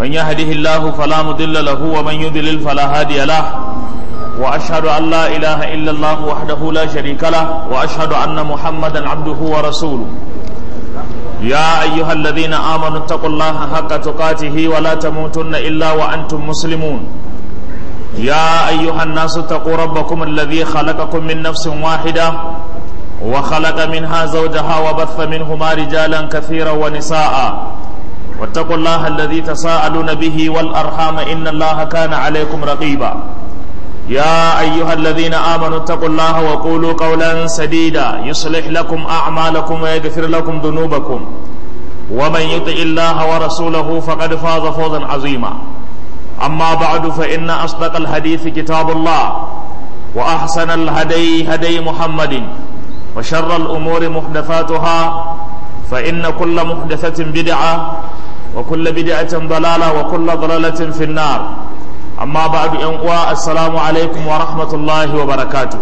من يهده الله فلا مضل له ومن يضلل فلا هادي له وأشهد أن لا إله إلا الله وحده لا شريك له وأشهد أن محمدا عبده ورسوله يا أيها الذين آمنوا اتقوا الله حق تقاته ولا تموتن إلا وأنتم مسلمون يا أيها الناس اتقوا ربكم الذي خلقكم من نفس واحدة وخلق منها زوجها وبث منهما رجالا كثيرا ونساء واتقوا الله الذي تساءلون به والأرحام إن الله كان عليكم رقيبا يا أيها الذين آمنوا اتقوا الله وقولوا قولا سديدا يصلح لكم أعمالكم ويغفر لكم ذنوبكم ومن يطع الله ورسوله فقد فاز فوزا عظيما أما بعد فإن أصدق الحديث كتاب الله وأحسن الهدي هدي محمد وشر الأمور محدثاتها فإن كل محدثة بدعة وكل بدعة ضلالة وكل ضلالة في النار أما بعد أنواع السلام عليكم ورحمة الله وبركاته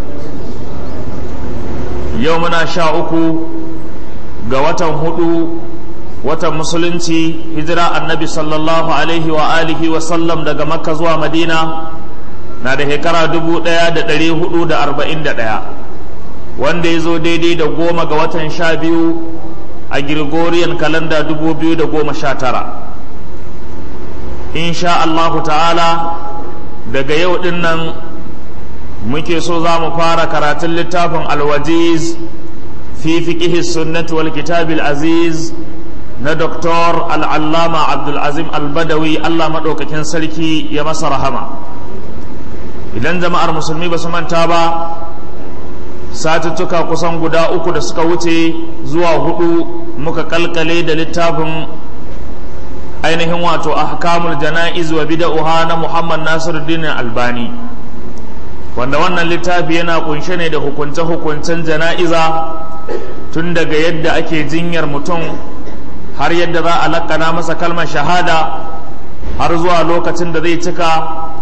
يومنا شاءكو قوة هدو watan musulunci hijira annabi sallallahu alaihi wa alihi wa sallam daga makka zuwa madina na da shekara 1441 wanda ya zo daidai da 10 ga watan 12 a Gregorian kalanda 2019 insha Allahu ta'ala daga yau din nan muke so za mu fara karatun littafin alwajiz fi fiqhi sunnati wal kitabil aziz na Dr. al'allama Abdulazim al-Badawi Allah maɗaukakin sarki ya masa rahama. Idan jama'ar musulmi ba su manta ba, satuttuka kusan guda 3 da suka wuce zuwa 4 muka kalkale da littafin ainihin wato ahkamul jana'iz wa bid'ah na Muhammad Nasiruddin Albani, wanda wannan littafi yana kunshe ne da hukunce-hukuncen jana'iza tun daga yadda ake jinyar mutum har yadda za a lakana masa kalmar shahada har zuwa lokacin da zai cika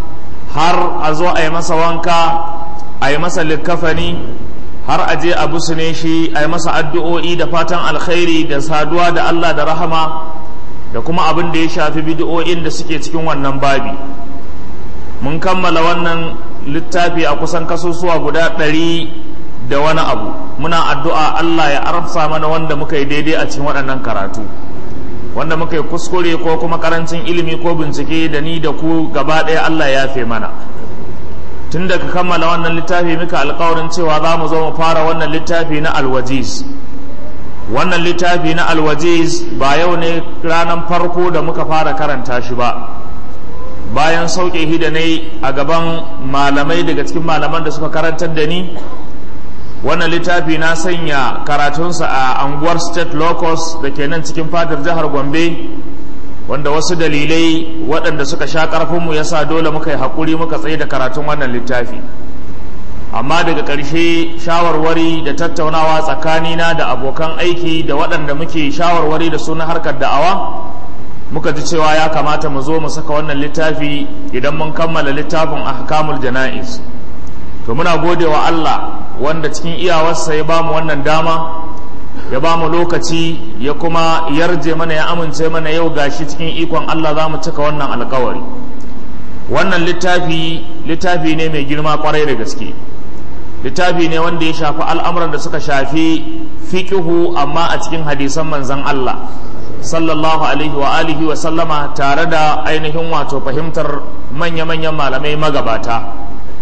har a zo a yi masa wanka a yi masa likkafani har a je a busune shi a yi masa addu'o'i da fatan alkhairi da saduwa da Allah da rahama da kuma abin da ya shafi bid'o'in da suke cikin wannan babi. Mun kammala wannan littafi a kusan kasusuwa guda 100 da wani abu. Muna addu'a Allah ya arfa mana wanda muka yi daidai a cikin waɗannan karatu, wanda muka yi kuskure ko kuma karancin ilimi ko bincike da ni da ku gaba ɗaya Allah ya fe mana. Tun da ka kammala wannan littafi muka alƙawarin cewa za mu zo mu fara wannan littafi na alwajiz. Wannan littafi na alwajiz ba yau ne ranar farko da muka fara karanta shi ba, bayan sauke shi da ne a gaban malamai daga cikin malaman da suka karantar da ni. Wannan littafi na sanya karatunsa a anguwar state locus da ke nan cikin fadar jihar Gombe, wanda wasu dalilai waɗanda suka sha ƙarfinmu ya sa dole muka yi haƙuri muka tsaye da karatun wannan littafi. Amma daga ƙarshe shawarwari da tattaunawa tsakanina da abokan aiki da waɗanda muke shawarwari da su na harkar da'awa, muka ji cewa ya kamata mu zo mu saka wannan littafi idan mun kammala littafin ahkamul jana'iz. To muna gode wa Allah wanda cikin iyawarsa ya bamu wannan dama, ya bamu lokaci, ya kuma yarje mana, ya amince mana yau gashi cikin ikon Allah za mu cika wannan alkawari. Wannan littafi ne mai girma kwarai da gaske. Littafi ne wanda ya shafi al'amuran da suka shafi fiqhu amma a cikin hadisan manzon Allah sallallahu alaihi wa alihi wa sallama, tare da ainihin wato fahimtar manya-manyan malamai magabata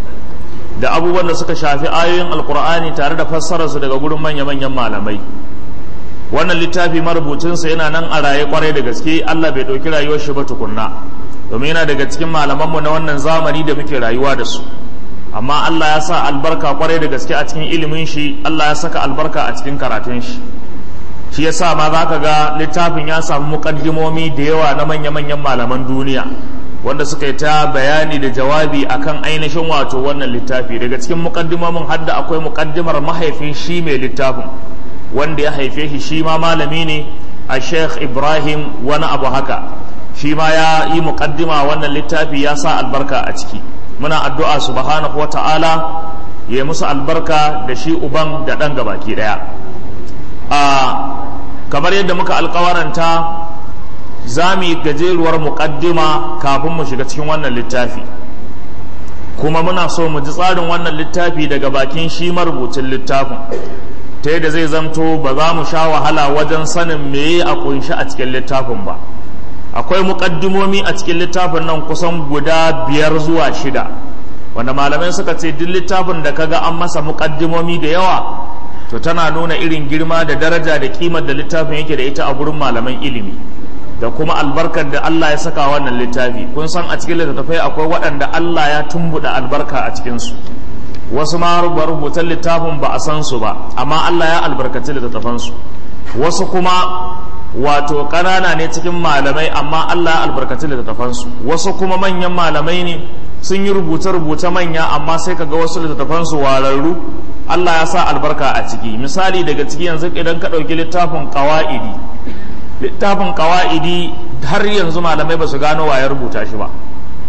da abubuwan da suka shafi ayoyin alkur'ani tare da fassararsu daga gurin manya-manyan malamai. Wannan littafi marubucinsa yana nan a raye kwarai da gaske, Allah bai ɗauki rayuwar shi ba tukunna, domin yana daga cikin malamanmu na wannan zamani da muke rayuwa da su. Amma Allah ya sa albarka kwarai da gaske a cikin ilimin shi, Allah ya saka albarka a cikin karatun shi. Shi ya sa ma za ka ga littafin ya samu muƙaddimomi da yawa na manya-manyan malaman duniya, wanda suka yi ta bayani da jawabi akan ainihin wato wannan littafi. Daga cikin muƙaddimomin hadda akwai muƙaddimar mahaifin shi mai littafin, wanda ya haife shi, shi ma malami ne, a Sheikh Ibrahim wani abu haka, shi ma ya yi muƙaddima wannan littafi, ya sa albarka a ciki. Muna addu'a subhanahu wa ta'ala ya musu albarka da shi uban da ɗan gabaki ɗaya. Kamar yadda muka alƙawaranta za mu yi gajeruwar muƙaddima kafin mu shiga cikin wannan littafi, kuma muna so mu ji tsarin wannan littafi daga bakin shi marubucin littafin, ta yadda zai zamto ba za mu sha wahala wajen sanin meye a kunshi a cikin littafin ba. Akwai muƙaddimomi a cikin littafin nan kusan guda 5 zuwa 6, wanda malamai suka ce duk littafin da kaga an masa muƙaddimomi da yawa to tana nuna irin girma da daraja da kimar da littafin yake da ita a gurin malaman ilimi, da kuma albarkar da Allah ya saka wannan littafi. Kun san a cikin littattafai akwai waɗanda Allah ya tumbuɗa albarka a cikinsu, wasu ma rubutan littafin ba a san su ba, amma Allah ya albarkaci littattafansu. Wasu kuma wato ƙanana ne cikin malamai, amma Allah ya albarkaci littattafansu. Wasu kuma manyan malamai ne, sun yi rubuce-rubuce manya, amma sai kaga wasu littattafansu wararru Allah ya sa albarka a ciki. Misali daga ciki yanzu idan ka ɗauki littafin ƙawa'idi, littafin ƙawa'idi har yanzu malamai ba su gano wa ya rubuta shi ba,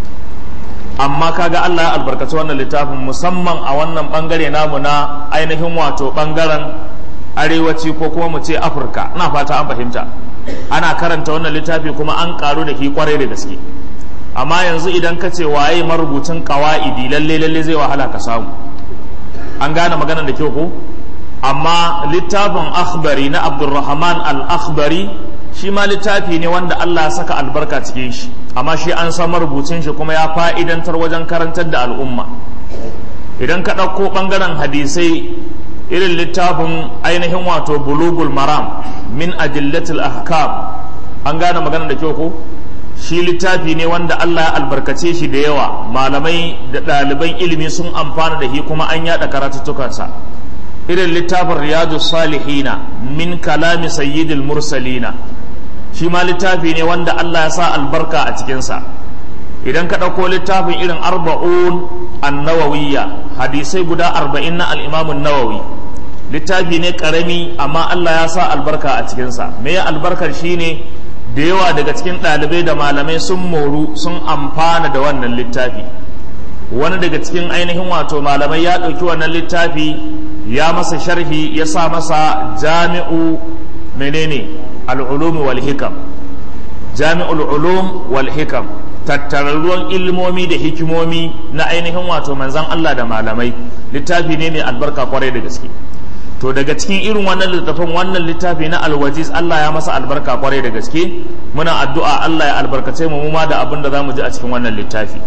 amma kaga Allah ya albarkaci wannan littafin, musamman a wannan bangare namu na ainihin wato bangaren arewaci ko kuma mu ce Afirka. Ina fata an fahimta, ana karanta wannan littafi kuma an karu da shi kwarai da gaske. Amma yanzu idan ka ce waye marubucin ƙawa'idi, lalle zai wahala ka samu. An gane maganar da kyau ko? Amma littafin akhbari na Abdulrahman al-Akhbari shi ma littafi ne wanda Allah ya saka albarka cikin shi, amma shi an san marubucin shi kuma ya fa'idantar wajen karantar da al'umma. Idan ka ɗauko ɓangaren hadisai, irin littafin ainihin wato bulugul maram min adillatil ahkam, an gane magana da kyau ko? Shi littafi ne wanda Allah ya albarkace shi da yawa, malamai da ɗaliban ilimi sun amfana da shi kuma an yaɗa karatuttukansa. Irin littafin riyadus salihina min kalami sayyidil mursalina, shi ma littafi ne wanda Allah ya sa albarka a cikinsa. Idan ka ɗauko littafin irin arba'un an-nawawiyya, hadisai guda 40 na al-Imam nawawi, littafi ne ƙarami amma Allah ya sa albarka a cikinsa. Me ya albarkar shi ne da yawa daga cikin ɗalibai da malamai sun moru, sun amfana da wannan littafi. Wani daga cikin ainihin wato malamai ya ɗauki wannan littafi ya masa sharhi, ya sa masa jami'u menene al'ulum wal hikam, jami'ul ulum wal hikam, tattararruwan ilmomi da hikimomi na ainihin wato manzan Allah da malamai. Littafi ne mai albarka kwarai da gaske. To daga cikin irin wannan littafin, wannan littafi na alwajiz, Allah ya masa albarka kwarai da gaske. Muna addu'a Allah ya albarkace mu ma da abin da zamu ji a cikin wannan littafi.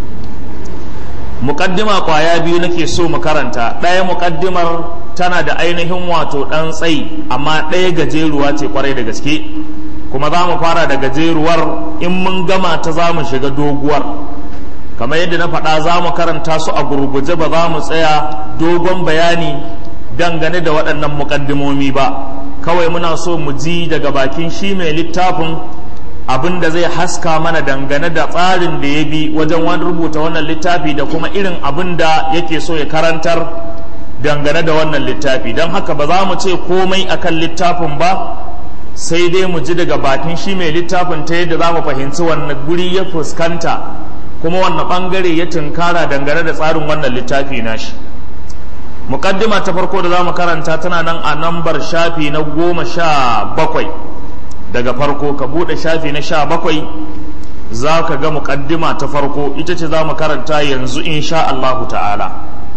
Muqaddima kwaya biyu nake so mu karanta. Ɗaya muqaddimar tana da ainihin wato ɗan tsayi, amma ɗaya gajeruwa ce kwarai da gaske, kuma za mu fara da gajeruwar, in mun gama ta za mu shiga doguwar. Kamar yadda na faɗa, za mu karanta su a gurguje, ba za mu tsaya dogon bayani dangane da waɗannan muƙaddimomi ba. Kawai muna so mu ji daga bakin shi mai littafin abin da zai haska mana dangane da tsarin da ya bi wajen wani rubuta wannan littafi, da kuma irin abin da yake so ya karantar dangane da wannan littafi. Don haka ba za mu ce komai akan littafin ba, sai dai mu ji daga bakin shi mai littafin ta yadda za mu fahimci wannan guri ya fuskanta, kuma wannan ɓangare ya tunkara dangane da tsarin wannan littafi nashi. Muƙaddima ta farko da za mu karanta tana nan a nambar shafi na 17. Daga farko ka buɗe shafi na 17, za ka ga muƙaddima ta farko, ita ce za mu karanta yanzu insha Allahu ta'ala.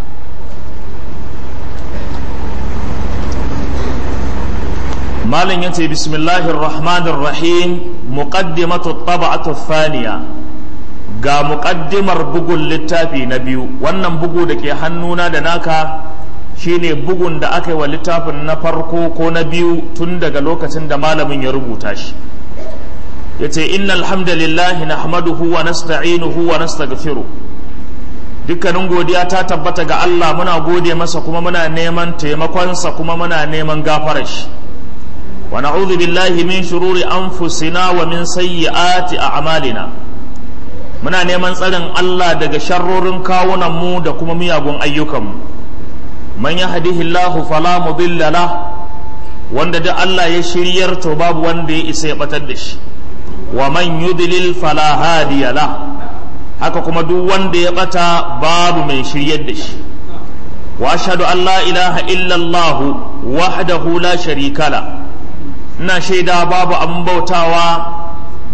Malin yace bismillahir rahmanir rahim, muqaddimatu tab'atu thaniya. Ga muƙaddimar bugun littafi na biyu. Wannan bugu da ke hannuna da naka shine bugun da aka yi wa littafin na farko ko na biyu tun daga lokacin da malamin ya rubuta shi. Yace innal hamdalillahi nahmaduhu wa nasta'inuhu wa nastaghfiruh. Dukkanin godiya ta tabbata ga Allah, muna gode masa kuma muna neman taimakonsa kuma muna neman gafarar shi. Wa na'udhu billahi min shururi anfusina wa min sayyiati a'malina. Muna neman tsarin Allah daga sharrorin kawunan mu da kuma miyagun ayyukanmu. Man yahdihillahu fala mudilla lah, wanda da Allah ya shiryar to babu wanda ya isa ya batar da shi. Wa man yudlil fala hadiya lah, haka kuma duk wanda ya bata babu mai shiryar da shi. Wa ashhadu an la ilaha illa Allah wahdahu la sharika la, ina shaida babu an bautawa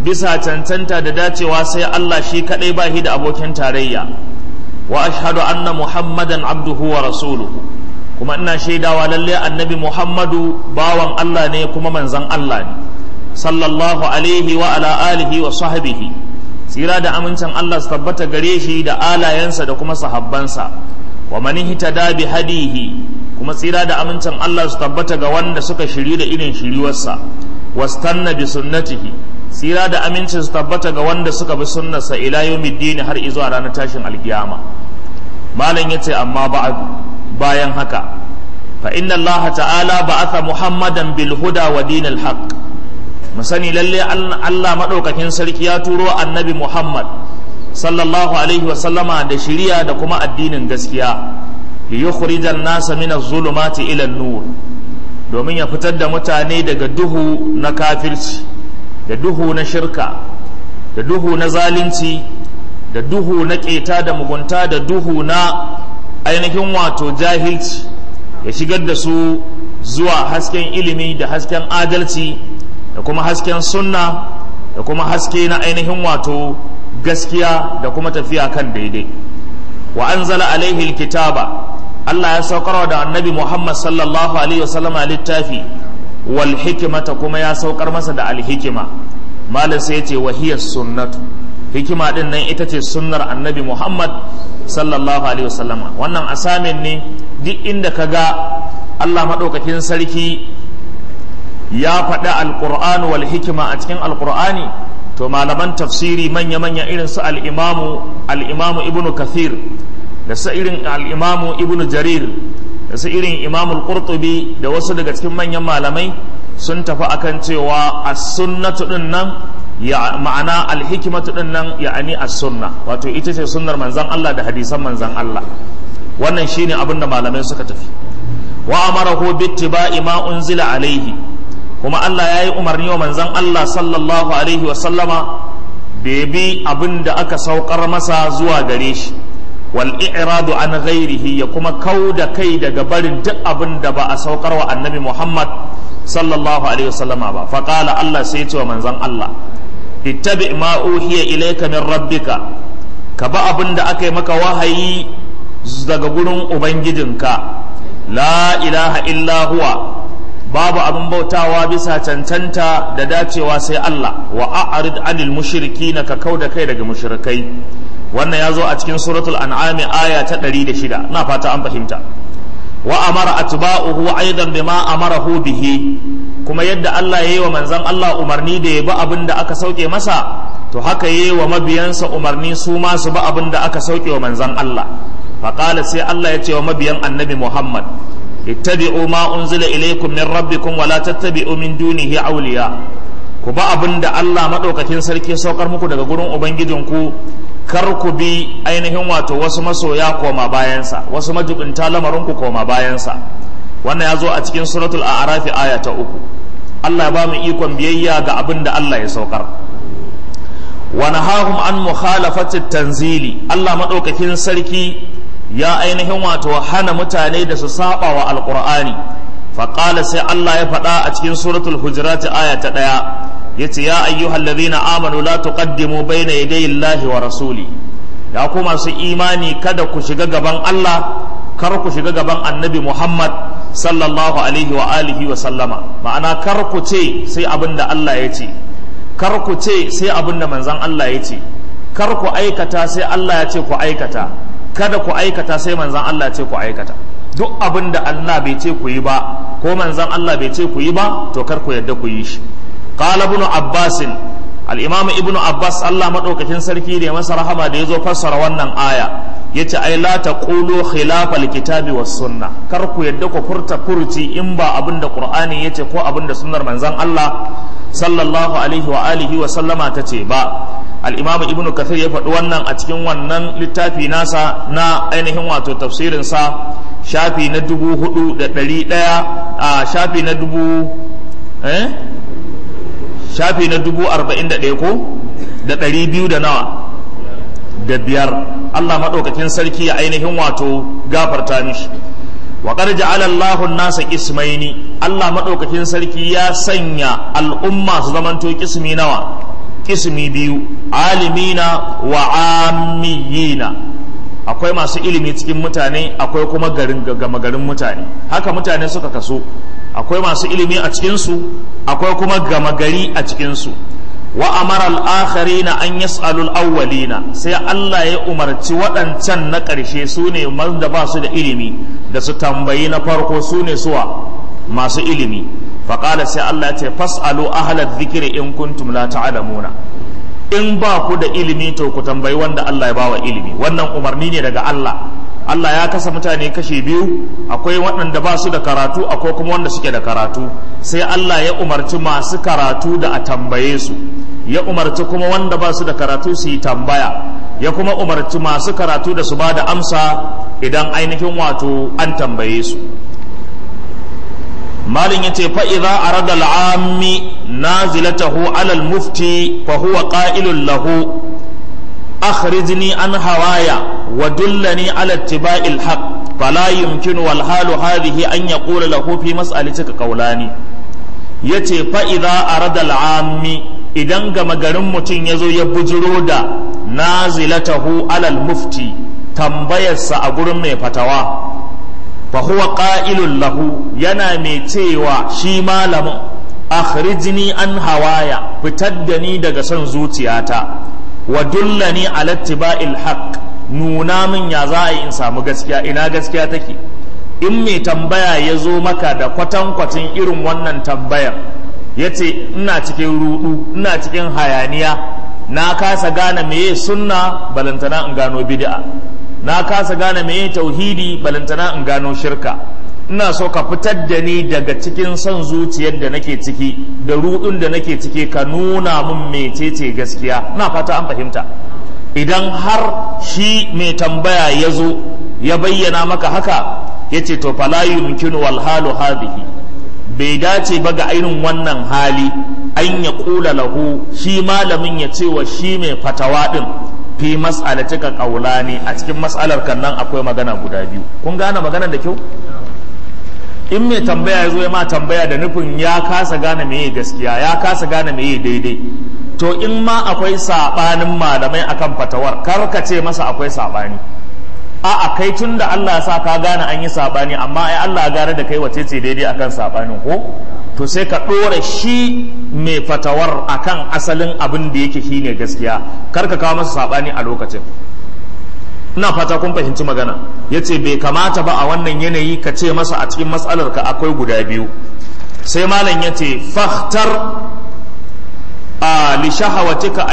bisa cancanta da dacewa sai Allah shi kadai ba shi da abokin tarayya wa ashhadu anna muhammadan abduhu wa rasuluhu kuma ina shaidawa lalle annabi Muhammadu bawan Allah ne kuma manzon Allah ne sallallahu alaihi wa ala alihi wa sahbihi tsira da amincin Allah su tabbata gare shi da alayensa da kuma sahabbansa wa man ihtada bi hadihi kuma tsira da amincin Allah su tabbata ga wanda suka shiri da irin shiriwarsa wastanna bi sunnatihi tsira da amincin su tabbata ga wanda suka bi sunnarsa ila yawmiddin har izuwa ranar tashin alkiyama. malam yace amma ba'du, bayan haka fa inna Allah ta'ala ba'atha Muhammadan bil huda wa dinil haqq, musani lalle Allah madaukakin sarki ya turo annabi Muhammad sallallahu alaihi wa sallama da shiriya da kuma addinin gaskiya li yukhrijan nasa min az-zulumati ila an-nur, domin ya fitar da mutane daga duhu na kafirci da duhu na shirka da duhu na zalunci da duhu na keta da mugunta da duhu na ainihin wato jahilci, ya shigar da su zuwa hasken ilimi da hasken adalci da kuma hasken sunna da kuma haske na ainihin wato gaskiya da kuma tafiya kan daidai. wa anzala alaihi alkitaba, Allah ya saukar da annabi Muhammad sallallahu alaihi wasallama littafi wal hikmata, kuma ya saukar masa da alhikima. malam sai yace wahiyas sunnatu, hikima din nan ita ce sunnar annabi Muhammad sallallahu alaihi wasallama. wannan asamin ne duk inda kaga Allah madaukakin sarki ya faɗi alqur'an wal hikima a cikin alqur'ani, to malaman tafsiri manya-manya irin su al-imamu ibnu kathir da su irin al-imamu ibnu jarir da su irin imamul qurtubi da wasu daga cikin manyan malamai sun tafi akan cewa as-sunnatu din nan ya ma'ana al-hikmatu din nan ya'ani as-sunna, wato ita ce sunnar manzon Allah da hadisan manzon Allah. wannan shine abin da malamai suka tafi. wa amarahu bittiba'i ma unzila alaihi, kuma Allah yayi umarni wa manzon Allah sallallahu alaihi wa sallama da bi abin da aka saukar masa zuwa gare shi, wal i'radu an ghairihi, ya kuma kauda kai daga barin duk abin da ba a saukar wa annabi Muhammad sallallahu alaihi wasallama ba. fa qala Allah sai ya ce wa manzon Allah, ittabi ma uhiya ilayka min rabbika, ka ba abin da aka yi maka wahayi daga gurin ubangijinka. la ilaha illa huwa, babu abin bautawa bisa cancanta da dacewa sai Allah. wa a'rid anil mushrikina, ka kauda kai daga mushrikai. wannan ya zo a cikin suratul an'am aya ta 106, na fata an fahimta. wa amara atba'uhu aidan bima amarahu bihi, kuma yadda Allah yayi wa manzon Allah umarni da ya bi abin da aka sauke masa, to haka yayi wa mabiyansa umarni su ma su bi abin da aka sauke wa manzon Allah. faqala sai Allah ya ce wa mabiyan annabi Muhammad, ittabi'u ma unzila ilaykum min rabbikum wa la tattabi'u min dunihi awliya, ku ba abin da Allah madaukakin sarki saukar muku daga gurin ubangijinku, kar ku bi ainihin wato wasu masoya koma bayansa, wasu majibinta lamarinku koma bayansa. wannan ya zo a cikin suratul a'raf aya ta 3. Allah ya ba mu ikon biyayya ga abin da Allah ya saukar. wa nahahum an mukhalafati tanzili, Allah madaukakin sarki ya ainihin wato hana mutane da su saba wa alqur'ani. faqala sai Allah ya faɗa a cikin suratul hujurat aya ta 1, yace ya ayyuhallazina amanu la tuqaddimu bayna yaday Allahi wa rasuli, ya ku masu imani kada ku shiga gaban Allah, kar ku shiga gaban annabi Muhammad sallallahu alaihi wa alihi wa sallama. ma'ana kar ku ce sai abinda Allah ya ce, kar ku ce sai abinda manzon Allah ya ce, kar ku aikata sai Allah ya ce ku aikata, kada ku aikata sai manzon Allah ya ce ku aikata. duk abinda Allah bai ce ku yi ba ko manzon Allah bai ce ku yi ba, to kar ku yadda ku yi shi. qala ibn abbas, al-imam ibn abbas Allah madaukakin sarki da masa rahama da yazo fassara wannan aya, yace ai la taqulu khilafa al-kitabi was sunnah, kar ku yadda ku furta furuci in ba abinda qur'ani yace ko abinda sunnar manzon Allah sallallahu alaihi wa alihi wa sallama tace ba. al-imam ibn kathir ya faɗi wannan a cikin wannan littafi nasa na ainihin wato tafsirin sa, shafi na 4100 a shafi na 41 ko da 200 da nawa da 5. Allah madaukakin sarki ya ainihin wato gafarta mishi. wa qad ja'ala Allahu an-nasa qismaini, Allah madaukakin sarki ya sanya al'umma su zamanto kismi nawa kismi biyu, alimina wa ammiyina. Akwai masu ilimi cikin mutane, akwai kuma gama garin mutane. Haka mutane suka kaso, akwai masu ilimi a cikinsu, akwai kuma gama gari a cikinsu. Wa amara al-akharina an yas'alul awwalina, sai Allah ya umarci waɗancan na ƙarshe su ne da ba su da ilimi da su tambayi na farko, su ne suwa masu ilimi. Faƙala sai Allah ya ce fas'alu ahlal dhikri in kuntum la ta'lamuna, in ba ku da ilimi to ku tambayi wanda Allah ya bawa ilimi. Wannan umarni ne daga Allah. Allah ya kasa mutane kashi biyu, akwai waɗanda ba su da karatu, akwai kuma wanda suke da karatu. Sai Allah ya umarci masu karatu da a tambaye su, ya umarci kuma wanda ba su da karatu su yi tambaya, ya kuma umarci masu karatu da su ba da amsa idan ainihin wato an tambaye su. malin yace fa idza arada al-ammi nazilatahu ala al-mufti fa huwa qa'ilun lahu akhrijni an hawaya wa dullani ala ittiba'i al-haq fala yumkinu wal halu hadhihi an yaqula lahu fi mas'alatika qawlani. Yace fa idza arada al-ammi, idan gama garin mutum yazo ya bujiro da nazilatahu ala al-mufti, tambayarsa a gurin mai fatawa, fa huwa qa'ilun lahu, yana mai cewa shi malamin akhrijni an hawaya, fitar da ni daga son zuciyata, wa dullani ala ittiba'il haqq, nuna min ya za a yi in samu gaskiya, ina gaskiya take. In mai tambaya ya zo maka da kwatankwacin irin wannan tambayar, ya ce ina cikin rudu, ina cikin hayaniya, na kasa gane meye sunna balantana in gano bid'a, na kasa gane meye tauhidi balantana in gano shirka, ina so ka fitar da ni daga cikin son zuciyar da nake ciki da rudun da nake ciki, ka nuna min mecece gaskiya. Ina fata an fahimta. Idan har shi mai tambaya ya zo ya bayyana maka haka, ya ce to fala yumkinu wal halu hadhihi, bai dace ba ga irin wannan hali an ya kula lahu, shi malamin ya ce wa shi mai fatawa din fi mas'alatika qawlani, a cikin mas'alar kan nan akwai magana guda biyu. Kun gane maganar da kyau? In mai tambaya ya zo ya ma tambaya da nufin ya kasa gane meye gaskiya, ya kasa gane meye daidai, to in ma akwai sabanin malamai akan fatawar, kar ka ce masa akwai sabani. A'a, kai tun da Allah ya sa ka gane an yi sabani, amma ai Allah ya gane da kai wace ce daidai akan sabanin ko? To sai ka ɗora shi mai fatawar akan asalin abin da yake shine gaskiya, kar ka kawo masa sabani a lokacin. Ina fata kun fahimci magana. Yace bai kamata ba a wannan yanayi ka ce masa a cikin matsalar ka akwai guda biyu. Sai malam yace fahtar li shahawatika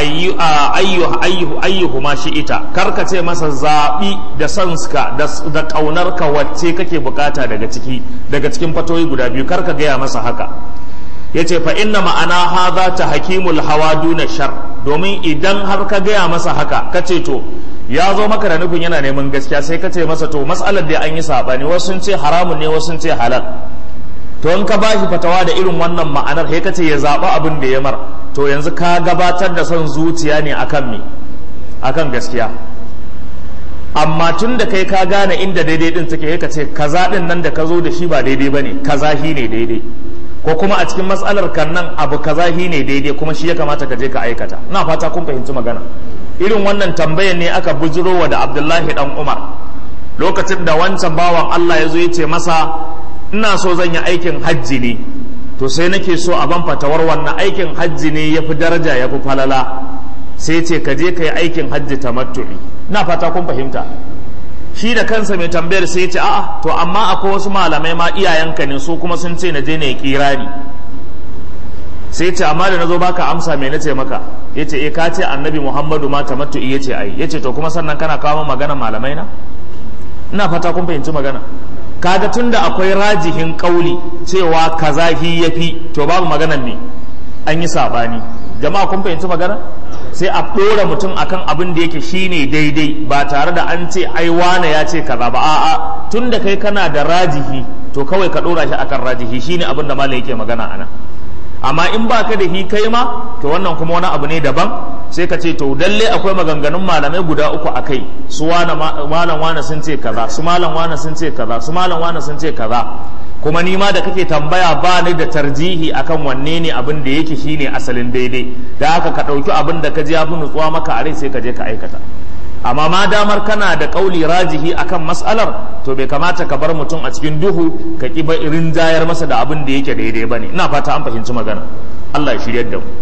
ayyuhuma shi'ita, karka ce masa zabi da sanska da kaunarka wacce kake bukata daga cikin fatoyi guda biyu, karka gaya masa haka. Yace fa inna ma'ana hadha tahkimul hawa duna shar, domin idan har ka gaya masa haka kace to ya zo maka da nufin yana neman gaskiya, sai kace masa to mas'alar da an yi sabani, wasu sun ce haramun ne, wasu sun ce halal. To in ka bashi fatawa da irin wannan ma'anar, sai kace ya zaba abin da ya mar, to yanzu ka gabatar da son zuciya ne akan gaskiya. Amma tun da kai ka gane inda daidai din take, ka ce kaza din nan da ka zo da shi ba daidai bane, kaza shi ne daidai, ko kuma a cikin matsalar kan nan abu kaza shi ne daidai kuma shi ya kamata ka je ka aikata. Ina fata kun fahimci magana. Irin wannan tambayar ne aka bujirowa da Abdullahi dan Umar lokacin da wancan bawan Allah ya zo ya ce masa ina so zan yi aikin hajji ne, to sai nake so a ban fatawar wannan aikin hajji ne ya fi daraja ya fi falala, sai ce ka je ka yi aikin hajji tamattu'i. Na fata kun fahimta. Shi da kansa mai tambayar sai ce a'a, to amma akwai wasu malamai ma iyayenka ne, su kuma sun ce na je na yi kirani. Sai ce amma da na zo baka amsa me nace maka? Yace ka ce annabi Muhammadu ma tamattu'i yace ai. Yace to kuma sannan kana kawo magana malamai na? Ina fata kun fahimci magana. Kaga tunda akwai rajihin kauli cewa kaza hi yafi, to babu maganan ne an yi sabani. Jama'a kun fahimci magana? Sai a ɗora mutum akan abin da yake shine daidai, ba tare da an ce ai wane ya ce kaza ba. A'a, tunda kai kana da rajihi, to kawai ka ɗora shi akan rajihi, shine abin da malam yake magana anan. Amma in ba ka da hi kai ma, to wannan kuma wani abu ne daban. Sai ka ce to dalle akwai maganganun malamai guda uku a kai, su malam wane sun ce kaza, su malam wane sun ce kaza, su malam wane sun ce kaza. kuma ni ma da kake tambaya ba ni da tarjihi akan wanne ne abin da yake shine asalin daidai, da haka ka ɗauki abin da ka ji ya fi nutsuwa maka a rai sai ka je ka aikata. amma ma damar kana da kauli rajihi akan mas'alar, to bai kamata ka bar mutum a cikin duhu ka ki rinjayar masa da abin da yake daidai bane. ina fata an fahimci magana. Allah ya shiryar da mu.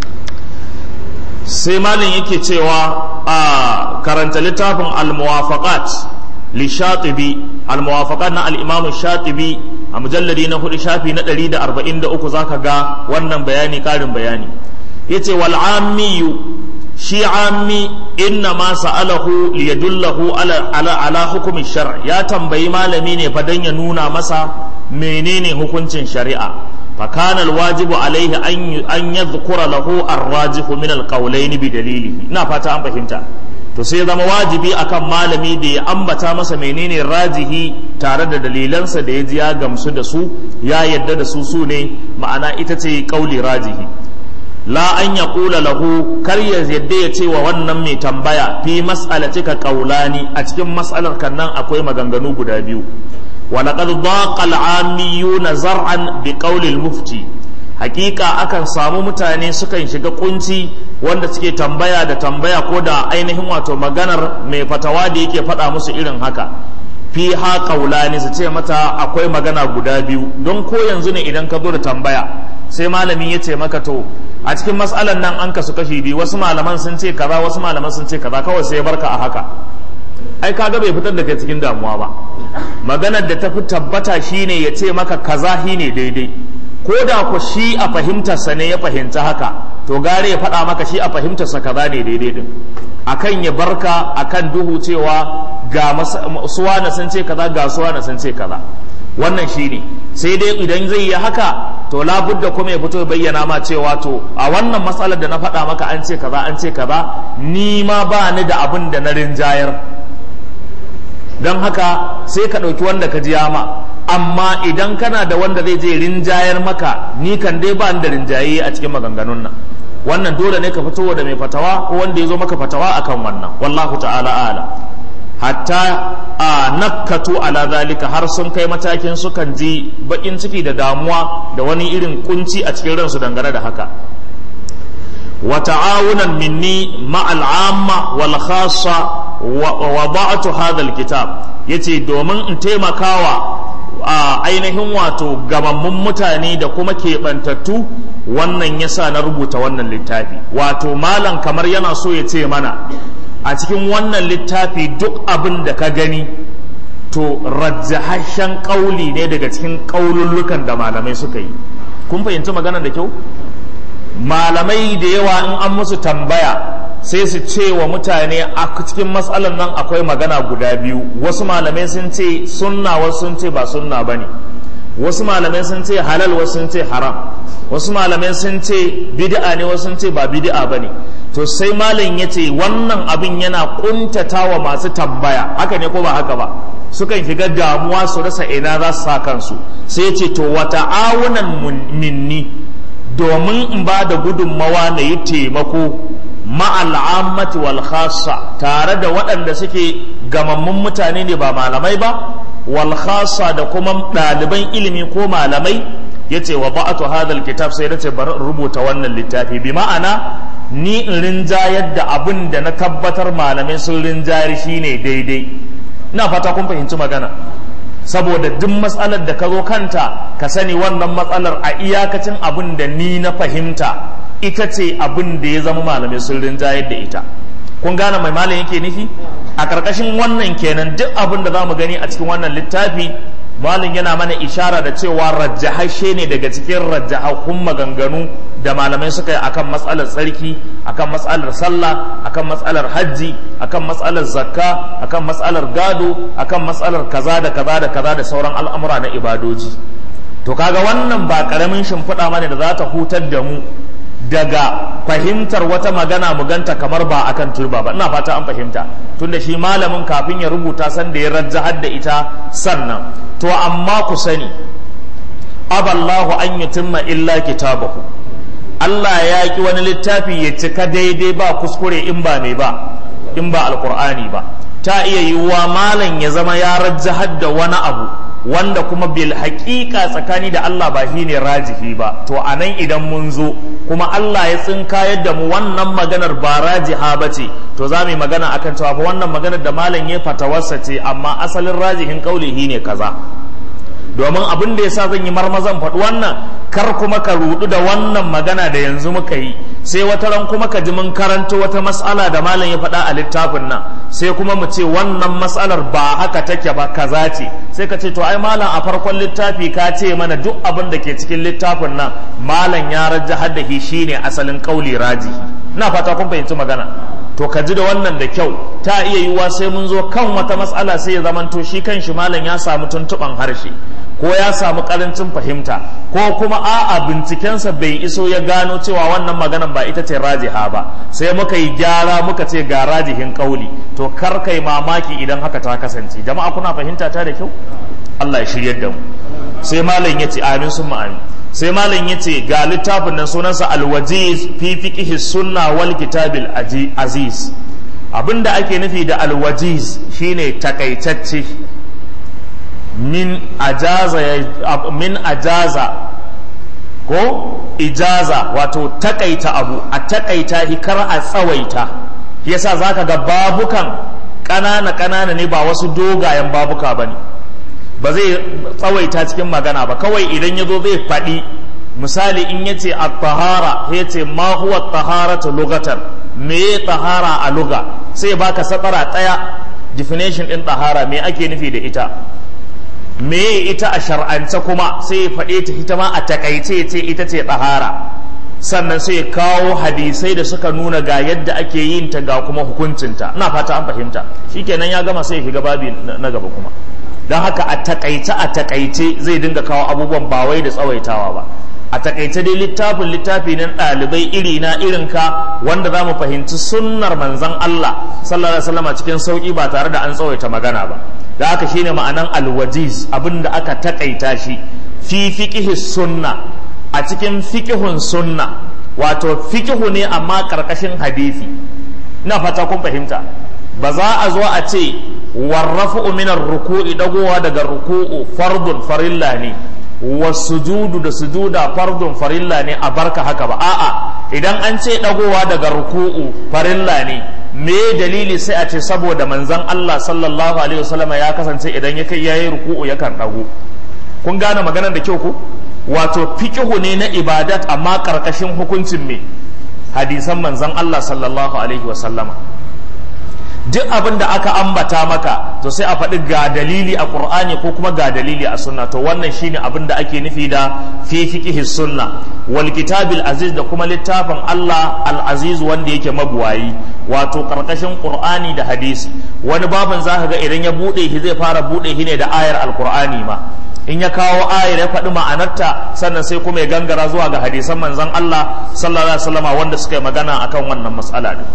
sai malin yake cewa a karanta littafin al-muwafaqat li shatibi, al-muwafaqat na al-imam shatibi a mujalladi na 4 shafi na 143 zaka ga wannan bayani, karin bayani. yace wal ammiyu, shi ammi inna ma sa'alahu liyadullahu ala hukumin shar', ya tambayi malami ne fa dan ya nuna masa menene hukuncin shari'a. fa kana alwajibu alaihi an yadhkura lahu arrajihu min alqawlayn bi dalilihi. ina fata an fahimta. to sai zama wajibi akan malami da ya ambata masa menene rajihi tare da dalilansa da ya ji ya gamsu da su, ya yadda da su ne ma'ana ita ce kauli rajihi. la an ya kula lahu, kar ya yadda ya ce wa wannan mai tambaya fi mas'alatika qaulani, a cikin mas'alar kan nan akwai maganganu guda biyu. wa laqad daqa al-ammiyuna zar'an bi qawli al-mufti, hakika akan samu mutane sukan shiga kunci wanda suke tambaya da tambaya ko da ainihin wato maganar mai fatawa da yake faɗa musu irin haka. fi ha qaulani, su ce mata akwai magana guda biyu. don ko yanzu ne idan ka zo da tambaya sai malami ya ce maka to a cikin matsalan nan an kasu kashi biyu, wasu malaman sun ce kaza, wasu malaman sun ce kaza, kawai sai ya barka a haka, ai kaga bai fitar da kai cikin damuwa ba. maganar da ta fi tabbata shine ya ce maka kaza shine daidai, ko da ku shi a fahimtarsa ne ya fahimta haka, to gare ya faɗa maka shi a fahimtarsa kaza ne daidai din, akan ya barka akan duhu cewa ga suwana sun ce kaza, ga suwana sun ce kaza. wannan shine. sai dai idan zai yi haka, to labudda kuma ya fito bayyana ma cewa to a wannan matsalar da na faɗa maka an ce kaza an ce kaza, ni ma ba ni da abin da na rinjayar, don haka sai ka ɗauki wanda ka ji ma. amma idan kana da wanda zai je rinjayar maka, ni kan dai ba ni da rinjaye a cikin maganganun nan, wannan dole ne ka fito da mai fatawa ko wanda ya zo maka fatawa akan wannan. wallahu ta'ala a'lam. hatta a nakkatu ala zalika, har sun kai matakin sukan ji bakin ciki da damuwa da wani irin kunci a cikin ransu dangane da haka. wa ta'awunan minni ma'al amma wal khassa wa wada'tu hadha alkitab, yace domin in taimakawa a ainihin wato gamammun mutane da kuma keɓantattu, wannan yasa na rubuta wannan littafi. wato malam kamar yana so ya ce mana a cikin wannan littafi duk abin da ka gani to rajjahashen ƙauli ne daga cikin ƙaulullukan da malamai suka yi. kun fahimci maganar da kyau? malamai da yawa in an musu tambaya sai su ce wa mutane a cikin matsalar nan akwai magana guda biyu. wasu malamai sun ce sunna, wasu sun ce ba sunna bane. wasu malamai sun ce halal, wasu sun ce haram. wasu malamai sun ce bid'a ne, wasu sun ce ba bid'a bane. to sai malam ya ce wannan abin yana kuntata wa masu tambaya, haka ne ko ba haka ba? sukan shiga damuwa su rasa ina za su sa kansu. sai ya ce to wa ta'awunan minni, domin in ba da gudunmawa na yi taimako ma'al ammati wal khassa, tare da waɗanda suke gamammun mutane ne ba malamai ba, wal khassa da kuma ɗaliban ilimi ko malamai. yace wa ba'atu hadal kitab, sai nace bari rubuta wannan littafi, bi ma'ana ni in rinjayar da abin da na tabbatar malamai sun rinjayar shine daidai. ina fata kun fahimci magana. saboda duk matsalar da ka zo kanta ka sani wannan matsalar a iyakacin abin da ni na fahimta ita ce abin da ya zama malamai sun rinjayar da ita. kun gane mai malam yake nufi? a ƙarƙashin wannan kenan duk abin da za mu gani a cikin wannan littafi, malam yana mana ishara da cewa rajjahashe ne daga cikin rajjahakun maganganu da malamai suka yi akan matsalar tsarki, akan matsalar sallah, akan matsalar hajji, akan matsalar zakka, akan matsalar gado, akan matsalar kaza da kaza da kaza da sauran al'amura na ibadoji. to kaga wannan ba karamin shimfiɗa mana da za ta hutar da mu daga fahimtar wata magana mu ganta kamar ba akan turba ba. ina fata an fahimta, tunda shi malamin kafin ya rubuta san da ya rajjahar da ita sannan. to amma ku sani, aballahu an yutimma illa kitabahu, Allah ya ki wani littafi ya cika daidai ba kuskure in ba mai ba, in ba alqur'ani ba. ta iya yiwuwa malam ya zama ya rajjahar da wani abu wanda kuma bil haƙiƙa tsakani da Allah ba shi ne rajihi ba, to a nan idan mun zo kuma Allah ya tsinkayar da mu wannan maganar ba rajiha ba ce, to za mu yi magana akan cewa fa wannan maganar da malam ya fatawarsa ce amma asalin rajihin kaulihi ne kaza. domin abin da yasa zan yi marmazan faɗi wannan, kar kuma ka rudu da wannan magana da yanzu muka yi, sai wata ran kuma ka ji mun karanto wata mas'ala da malam ya faɗa a littafin nan, sai kuma mu ce wannan mas'alar ba haka take ba kaza ce, sai ka ce to ai malam a farkon littafi ka ce mana duk abin da ke cikin littafin nan malam ya rajjahar da shi shine asalin kauli rajihi. ina fata kun fahimci magana. to ka ji da wannan da kyau, ta iya yiwuwa sai mun zo kan wata matsala sai ya zamanto shi kan shi malam ya samu tuntuɓan harshe ko ya samu ƙarancin fahimta ko kuma a'a bincikensa bai iso ya gano cewa wannan maganan ba ita ce rajiha ba, sai muka yi gyara muka ce ga rajihin ƙauli, to kar kai mamaki idan haka ta kasance. jama'a kuna fahimta ta da kyau? Allah ya shiryar da mu. sai malam ya ce amin sun amin. sai malam ya ce ga littafin nan sunansa alwajiz fi fiqhi sunna wal kitabil aziz. abinda ake nufi da alwajiz shine takaitacce, min ajaza ko ijaza, wato takaita abu, a takaita kar a tsawaita. yasa zaka ga babukan ƙanana ne, ba wasu dogayen babuka bane, ba zai tsawaita cikin magana ba, kawai idan ya zo zai faɗi misali in ya ce at-tahara ya ce ma huwa at-taharatu lugatan, me tahara a luga, sai baka satara ɗaya definition ɗin tahara me ake nufi da ita, me ita a shar'ance kuma sai ya faɗe ta ita ma a takaice ce ita ce tahara, sannan sai ya kawo hadisai da suka nuna ga yadda ake yin ta ga kuma hukuncinta. ina fata an fahimta. shikenan ya gama sai ya shiga babi na gaba kuma. don haka a takaice zai dinga kawo abubuwan ba wai da tsawaitawa ba. a takaice dai littafi nan ɗalibai iri na irin ka wanda za mu fahimci sunnar manzon Allah sallallahu alaihi wasallam cikin sauki ba tare da an tsawaita magana ba. da haka shine ma'anan alwajiz, abinda aka takaita shi fi fiqhi sunna, a cikin fiqhun sunna, wato fiqhu ne amma karkashin hadisi. ina fata kun fahimta. ba za a zo a ce warrafu min ar-ruku'i, dagowa daga ruku'u fardun farilla ne, wasujudu da sujuda fardun farilla ne a barka haka ba. a'a, idan an ce dagowa daga ruku'u farilla ne, me dalili sai a ce saboda manzon Allah sallallahu alaihi wasallam ya kasance idan ya kai yayi ruku'u yakan dago. kun gane maganar da kyau ku? wato fiqhu ne na ibadat amma karkashin hukuncin me hadisan manzon Allah sallallahu alaihi wasallama. duk abin da aka ambata maka to sai a faɗi ga dalili a Qur'ani ko kuma ga dalili a sunna, to wannan shine abin da ake nufi da fi fiqhi sunna wal kitabil aziz, da kuma littafin Allah al-aziz wanda yake mabuwayi, wato karkashin Qur'ani da hadisi. wani baban zaka ga idan ya bude shi zai fara bude shi ne da ayar al-Qur'ani ma, in ya kawo ayar ya faɗi ma'anarta sannan sai kuma ya gangara zuwa ga hadisan manzon Allah sallallahu alaihi wasallam wanda suka yi magana akan wannan mas'ala din.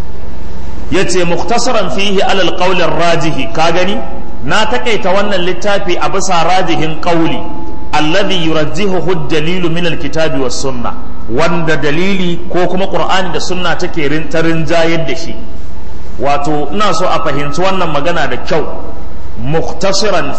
yace mukhtasaran fihi alal qawlir rajihi, ka gani na takaita wannan littafi a bisa rajihin qawli alladhi yurajjihu ad-dalilu min al-kitabi was sunnah, wanda dalili ko kuma qur'ani da sunna take rinjayar da shi. wato ina so a fahimci wannan magana da kyau. mukhtasaran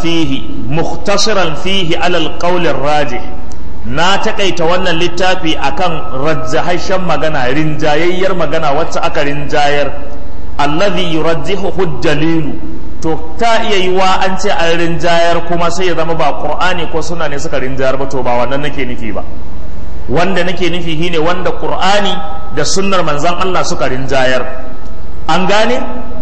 fihi alal qawlir rajih, na takaita wannan littafi akan rajjahashen magana, rinjayayyar magana wacce aka rinjayar, alladhi yurajjihu ad-dalilu, to ta iya yiwa an ce an rinjayar kuma sai ya zama ba qur'ani ko sunna ne suka rinjayar ba, to ba wannan nake nufi ba. wanda nake nufi shine wanda qur'ani da sunnar manzon Allah suka rinjayar. an gane?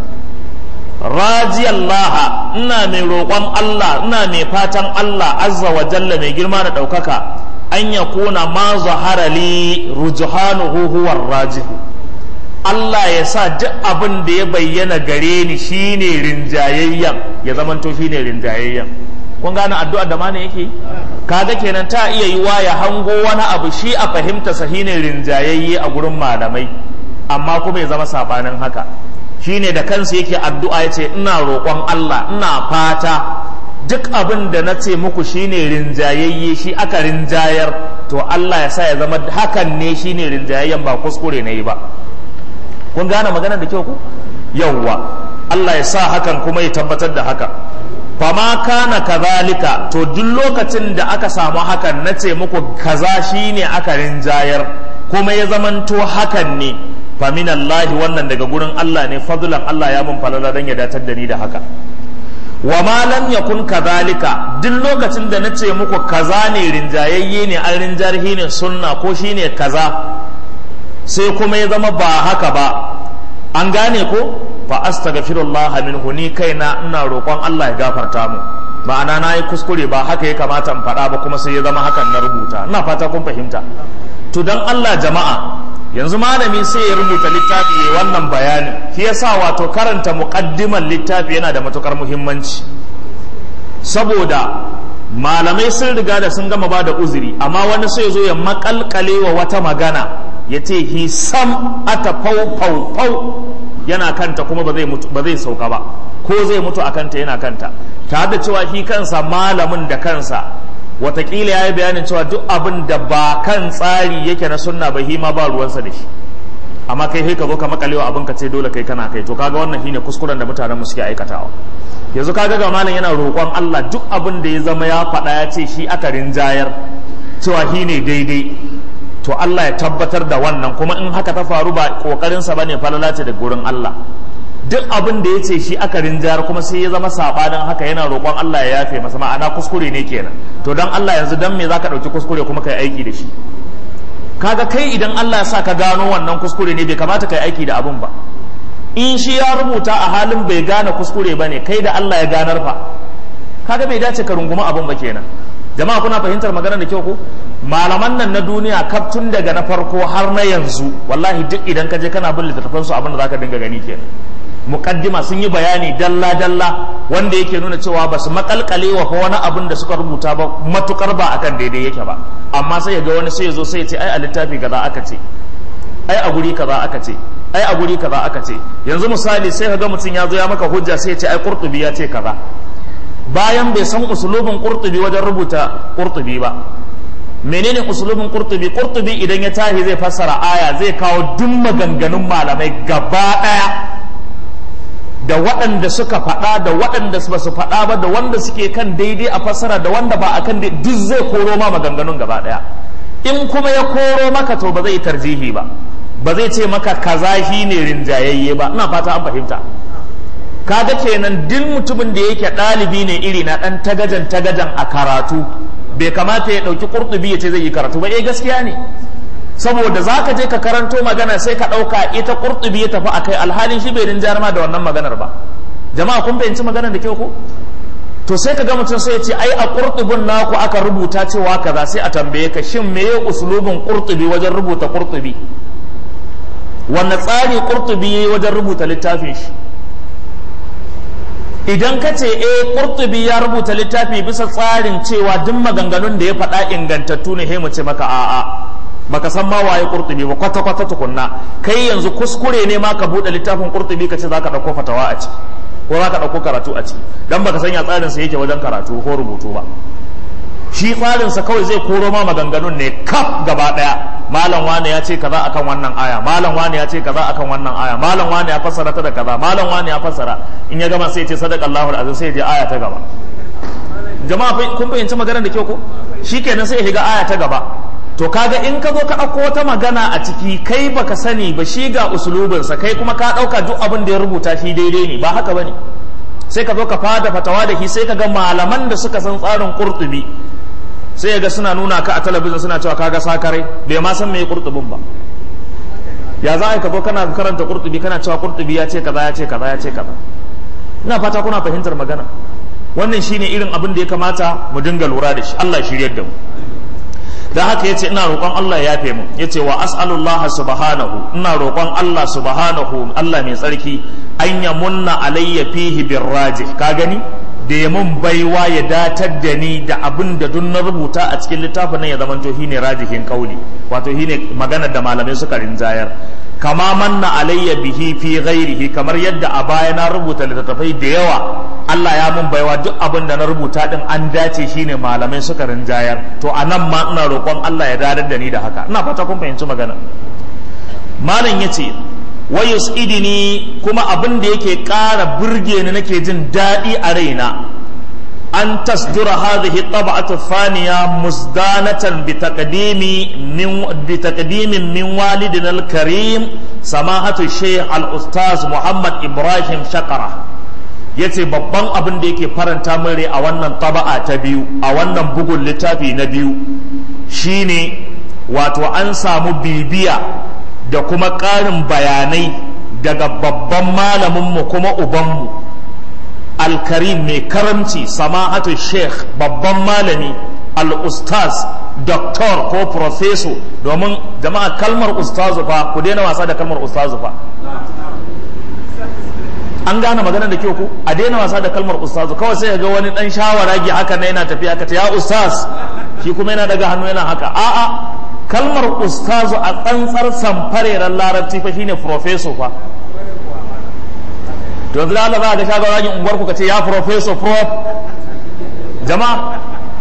rajiyallaha, ina mai roƙon Allah, ina mai fatan Allah azza wa jalla mai girma da ɗaukaka, an yakuna ma zahara li rujhanuhu huwa rajihu, Allah ya sa duk abin da ya bayyana gare ni shine rinjayayyen, ya zamanto shine rinjayayyen. kun gane addu'ar da mana yake? kaga kenan ta iya yiwa ya hango wani abu shi a fahimta sa shine rinjayayye a gurin malamai, amma kuma ya zama sabanin haka. shine da kansa yake addu'a yace ina roƙon Allah, ina fata duk abin da na ce muku shine rinjayayye, shi aka rinjayar, to Allah ya sa ya zama hakan ne shine rinjayayyen, ba kuskure na yi ba. kun gane maganar da kyau ku? yawwa, Allah ya sa hakan kuma ya tabbatar da haka. fama kana kazalika, to duk lokacin da aka samu hakan na ce muku kaza shine aka rinjayar kuma ya zamanto hakan ne, faminallahi, wannan daga gurin Allah ne, fadlan Allah ya mun falala dan ya datar da ni da haka. wa ma lam yakun kazalika, duk lokacin da na ce muku kaza ne rinjayayye ne, an rinjar ne sunna ko shine kaza, sai kuma ya zama ba haka ba, an gane ko, fa astaghfirullah minhu, ni kaina ina roƙon Allah ya gafarta mu, ma'ana na yi kuskure, ba haka ya kamata in faɗa ba, kuma sai ya zama hakan na rubuta. Ina fata kun fahimta. To dan Allah jama'a, yanzu malami sai ya rubuta littafi ya wannan bayani, shi yasa wato karanta muqaddiman littafi yana da matukar muhimmanci, saboda malamai sun riga da sun gama ba da uzuri, amma wani sai zo ya makalkale wa wata magana ya ce hi sam ata fau yana kanta kuma ba zai sauka ba, ko zai mutu a kanta yana kanta, tare da cewa shi kansa malamin da kansa watakila ya yi bayanin cewa duk abin da ba kan tsari yake na sunna ba hima ba ruwansa da shi, amma kai ka zo ka makalewa abin ka ce dole kai kana kai. To kaga wannan shine kuskuren da mutanen mu suke aikatawa. Yanzu kaga ga malam yana roƙon Allah duk abin da ya zama ya faɗa ya ce shi aka rinjayar cewa shi ne daidai, to Allah ya tabbatar da wannan, kuma in haka ta faru ba kokarinsa bane, falala ce da gurin Allah. Duk abin da ya ce shi aka rinjayar kuma sai ya zama sabanin haka, yana roƙon Allah ya yafe masa, ma'ana kuskure ne kenan. To dan Allah yanzu dan me zaka dauki kuskure kuma kai aiki da shi? Kaga kai idan Allah ya sa ka gano wannan kuskure ne, bai kamata kai aiki da abun ba. In shi ya rubuta a halin bai gane kuskure bane, kai da Allah ya ganar fa, kaga bai dace ka runguma abun ba kenan. Jama'a kuna fahimtar maganar da kyau ko? Malaman nan na duniya kaf tun daga na farko har na yanzu, wallahi duk idan ka je kana bin littattafan su, abin da zaka dinga gani kenan. Muqaddima sun yi bayani dalla dalla wanda yake nuna cewa ba su makalkale wa fa wani abin da suka rubuta ba, matukar ba akan daidai yake ba. Amma sai ga wani sai ya zo sai ya ce ai a littafi kaza aka ce, ai a guri kaza aka ce, ai a guri kaza aka ce. Yanzu misali sai ka ga mutum ya zo ya maka hujja sai ya ce ai Qurtubi ya ce kaza, bayan bai san usulubin Qurtubi wajen rubuta Qurtubi ba. Menene usulubin Qurtubi? Qurtubi idan ya tahi zai fassara aya zai kawo duk maganganun malamai gaba daya, da waɗanda suka faɗa da waɗanda ba su faɗa ba, da wanda suke kan daidai a fassara da wanda ba a kan daidai, duk zai koro ma maganganun gaba daya. In kuma ya koro maka to ba zai tarjihi ba, ba zai ce maka kaza shi ne rinjayayye ba. Ina fata an fahimta. Kaga kenan duk mutumin da yake ɗalibi ne iri na ɗan tagajan a karatu, bai kamata ya ɗauki Qurtubi ya ce zai yi karatu ba. Gaskiya ne, saboda za ka je ka karanto magana sai ka ɗauka ita Qurtubi ya tafi a kai, alhalin shi bai rinjayar ma da wannan maganar ba. Jama'a kun fahimci maganar da kyau ko? To sai ka ga mutum sai ya ce ai a Qurtubin naku aka rubuta cewa kaza, sai a tambaye ka shin meye usulubin Qurtubi wajen rubuta Qurtubi? Wanne tsari Qurtubi yayi wajen rubuta littafin shi? Idan ka ce Qurtubi ya rubuta littafi bisa tsarin cewa duk maganganun da ya faɗa ingantattu ne, mu ce maka a'a, baka san ma waye Qurtubi ba kwata kwata tukunna. Kai yanzu kuskure ne ma ka buɗe littafin Qurtubi ka ce zaka ɗauko fatawa a ciki ko zaka ɗauko karatu a ciki, dan baka san ya tsarin sa yake wajen karatu ko rubutu ba. Shi tsarin sa kawai zai koro ma maganganun ne kaf gaba daya. Malam wani ya ce kaza akan wannan aya, malam wani ya ce kaza akan wannan aya, malam wani ya fassara ta da kaza, malam wani ya fassara. In ya gama sai ya ce sadaqallahu alazim, sai ya je aya ta gaba. Jama'a kun fahimci maganar da kyau ko? Shikenan sai ya shiga aya ta gaba. To kaga in ka zo ka ɗauko wata magana a ciki, kai baka sani ba, shi ga usulubinsa, kai kuma ka ɗauka duk abin da ya rubuta shi daidai ne, ba haka bane. Sai ka zo ka fada fatawa da shi, sai ka ga malaman da suka san tsarin Qurtubi sai ya ga suna nuna ka a talabijin suna cewa kaga sakarai, bai ma san me Qurtubin ba. Ya za a ka zo kana karanta Qurtubi kana cewa Qurtubi ya ce kaza ya ce kaza ya ce kaza. Ina fata kuna fahimtar magana. Wannan shine irin abin da ya kamata mu dinga lura da shi. Allah shiryar da mu. Dan haka yace ina roƙon Allah ya yafe mu. Yace wa as'alullah subhanahu, ina roƙon Allah subhanahu, Allah mai tsarki, an yamunna alayya fihi birrajih. Ka gani? Da ya mun baiwa ya datar da ni da abin da duk na rubuta a cikin littafin nan ya zamanto shine rajihin kauli, wato shine maganar da malamai suka rinjayar. Kama manna alayya bihi fi ghairihi, kamar yadda a baya na rubuta littattafai da yawa, Allah ya mun baiwa duk abin da na rubuta din an dace shine malamai suka rinjayar. To anan ma ina roƙon Allah ya datar da ni da haka. Ina fata kun fahimci magana. Malam yace wayus idini, kuma abin da yake ƙara burge ni nake jin daɗi a raina, أن تصدر هذه الطبعة الثانية مزدانة بتقديم من والدنا الكريم سماحة الشيخ الأستاذ محمد إبراهيم شقرة. yace babban abin da yake faranta min rai a wannan taba'a ta biyu, a wannan bugun littafi na biyu, shine wato an samu bibiya da kuma ƙarin bayanai daga babban malaminmu kuma ubanmu alkarim mai karamci sama'atu sheikh babban malami al-ustaz doktor ko professor, domin jama'a kalmar ustazu fa ku daina wasa da kalmar ustazu fa, an gane maganar da kyau ku, a daina wasa da kalmar ustazu. Kawai sai ga wani dan shawaragi haka na yana tafiya ka ta ya ustaz, shi kuma yana daga hannu yana haka. A'a, kalmar ustazu a tsantsar samfareren larabci fa shine professor fa. To yanzu Allah za ga shawaragin unguwar ku ka ce ya professor prof, jama'a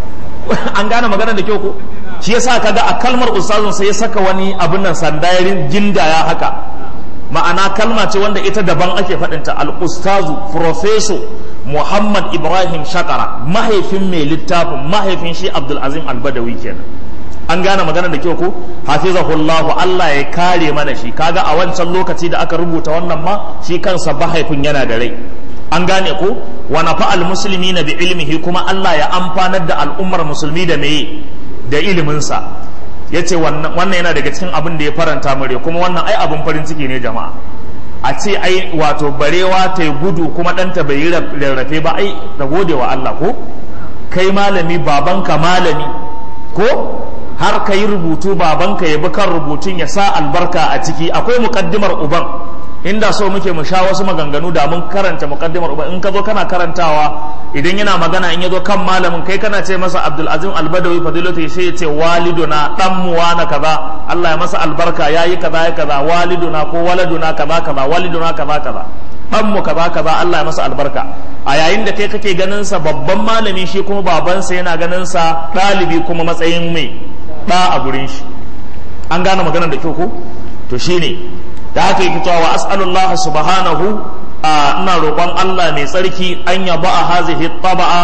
an gane maganar da kyau ku. Shi yasa kaga a kalmar ustazun sai ya saka wani abin nan sandayarin gindaya haka, ma'ana kalma ce wanda ita daban ake faɗinta. al-ustazu professor Muhammad Ibrahim Shaqara, mahaifin mai littafin, mahaifin shi Abdul Azim Al-Badawi kenan. An gane magana da kyau ko? Hafizahullahu, Allah ya kare mana shi. Kaga a wancan lokaci da aka rubuta wannan ma shi kansa mahaifin yana da rai. An gane ko? Wa nafa'al muslimina bi ilmihi, kuma Allah ya amfanar da al'ummar musulmi da meye? Da iliminsa. Ya ce wannan yana daga cikin abin da ya faranta mure, kuma wannan ai abin farin ciki ne jama'a. A ce ai wato barewa ta yi gudu kuma ɗanta bai yi rarrafe ba, ai da gode wa Allah ko? Kai malami, babanka malami ko? Har ka yi rubutu babanka ya bi kan rubutun ya sa albarka a ciki. Akwai muƙaddimar uban, inda so muke mu sha wasu maganganu da mun karanta muƙaddimar uban. In ka zo kana karantawa, idan yana magana in ya zo kan malamin, kai kana ce masa Abdul Azim Al-Badawi fadilatu, sai ya ce waliduna dan mu na kaza, Allah ya masa albarka, yayi kaza ya kaza, waliduna ko waladuna kaza kaza, waliduna kaza kaza, dan mu kaza kaza, Allah ya masa albarka. A yayin da kai kake ganin sa babban malami, shi kuma babansa yana ganin sa dalibi kuma matsayin mai da a gurin shi. An gane maganar da kyau ko? To shine da haka yake cewa wa as'alullah subhanahu, ina roƙon Allah mai tsarki an yaba a hazihi taba'a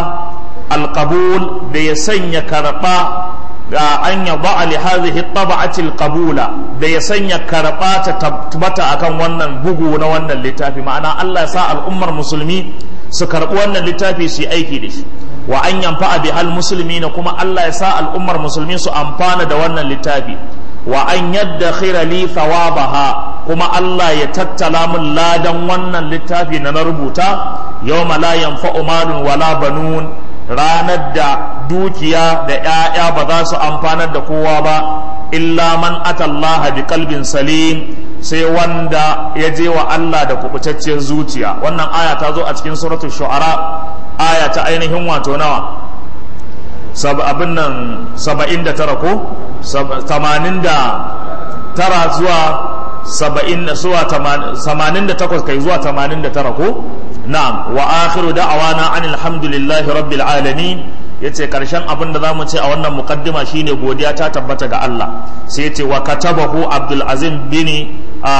alqabul, da ya sanya karɓa da an yaba a hazihi taba'ati alqabula, da ya sanya karɓa ta tabbata akan wannan bugu na wannan littafi. Ma'ana Allah ya sa al'ummar musulmi su karɓi wannan littafi su yi aiki da shi. Wa an yanfa'a bihal muslimina, kuma Allah ya sa al'ummar musulmi su amfana da wannan littafi. Wa an yaddakhira li thawabaha, kuma Allah ya tattala min ladan wannan littafi na rubuta. Yawma la yanfa'u malun wala banun, ranar da dukiya da 'ya'ya ba za su amfanar da kowa ba, illa man atallaha bi qalbin salim, sai wanda ya je wa Allah da kubutacciyar zuciya. Wannan aya ta zo a cikin suratul shu'ara, aya ta ainihin wato nawa? Abin nan 79 ko 89 zuwa 70 zuwa 88 kai zuwa 89 ko? Na'am. Wa akhiru da'wana anil hamdulillahi rabbil alamin. Yace karshen abin da zamu ce a wannan muqaddima shine godiya ta tabbata ga Allah. Sai yace wa katabahu Abdul Azim bin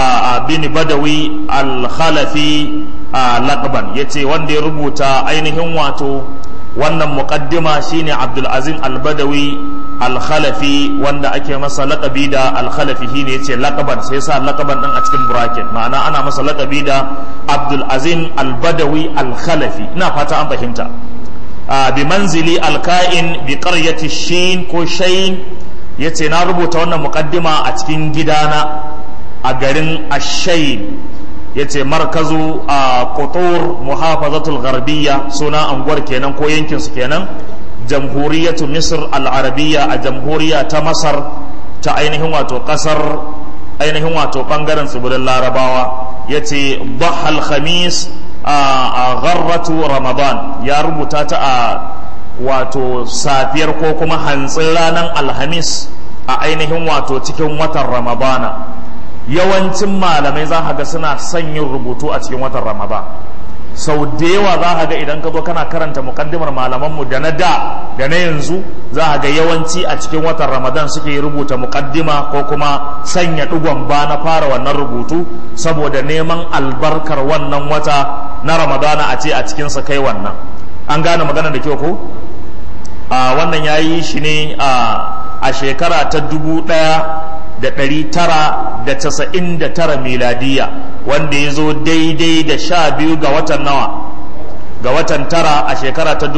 Badawi al-Khalafi laqban. Yace wanda ya rubuta ainihin wato wannan muqaddima shine Abdul Azim Al-Badawi Al-Khalafi, wanda ake masa laqabi da Al-Khalafi, shine yace laqaban, sai sa laqaban din a cikin bracket, ma'ana ana masa laqabi da Abdul Azim Al-Badawi Al-Khalafi. Ina fata an fahimta. Bi manzili al-ka'in bi qaryati Shin ko Shayn, yace na rubuta wannan muqaddima a cikin gidana a garin Ash-Shayn, yace markazu a Qutur muhafazatul Gharbiyya, suna anguwar kenan ko yankin su kenan, jamhuriyatu Misr al-Arabiyya, a jamhuriya ta Masar ta ainihin wato kasar ainihin wato bangaren tsibirin Larabawa. Yace dhahal khamis a gharratu Ramadan, ya rubuta ta a wato safiyar ko kuma hantsin ranar Alhamis a ainihin wato cikin watan Ramadana. Yawancin malamai za ka ga suna son yin rubutu a cikin watan Ramadan. Sau da yawa za ka ga idan ka zo kana karanta mukaddimar malamanmu da na da na yanzu, za ka ga yawanci a cikin watan Ramadan suke rubuta mukaddima ko kuma sanya digon ba na fara wannan rubutu, saboda neman albarkar wannan wata na Ramadana a ce a cikinsa kai wannan. an gane magana da kyau ko wannan ya yi shi ne a shekara ta 1999 miladiya wanda ya zo daidai da 12 ga watan nawa ga watan tara a shekara ta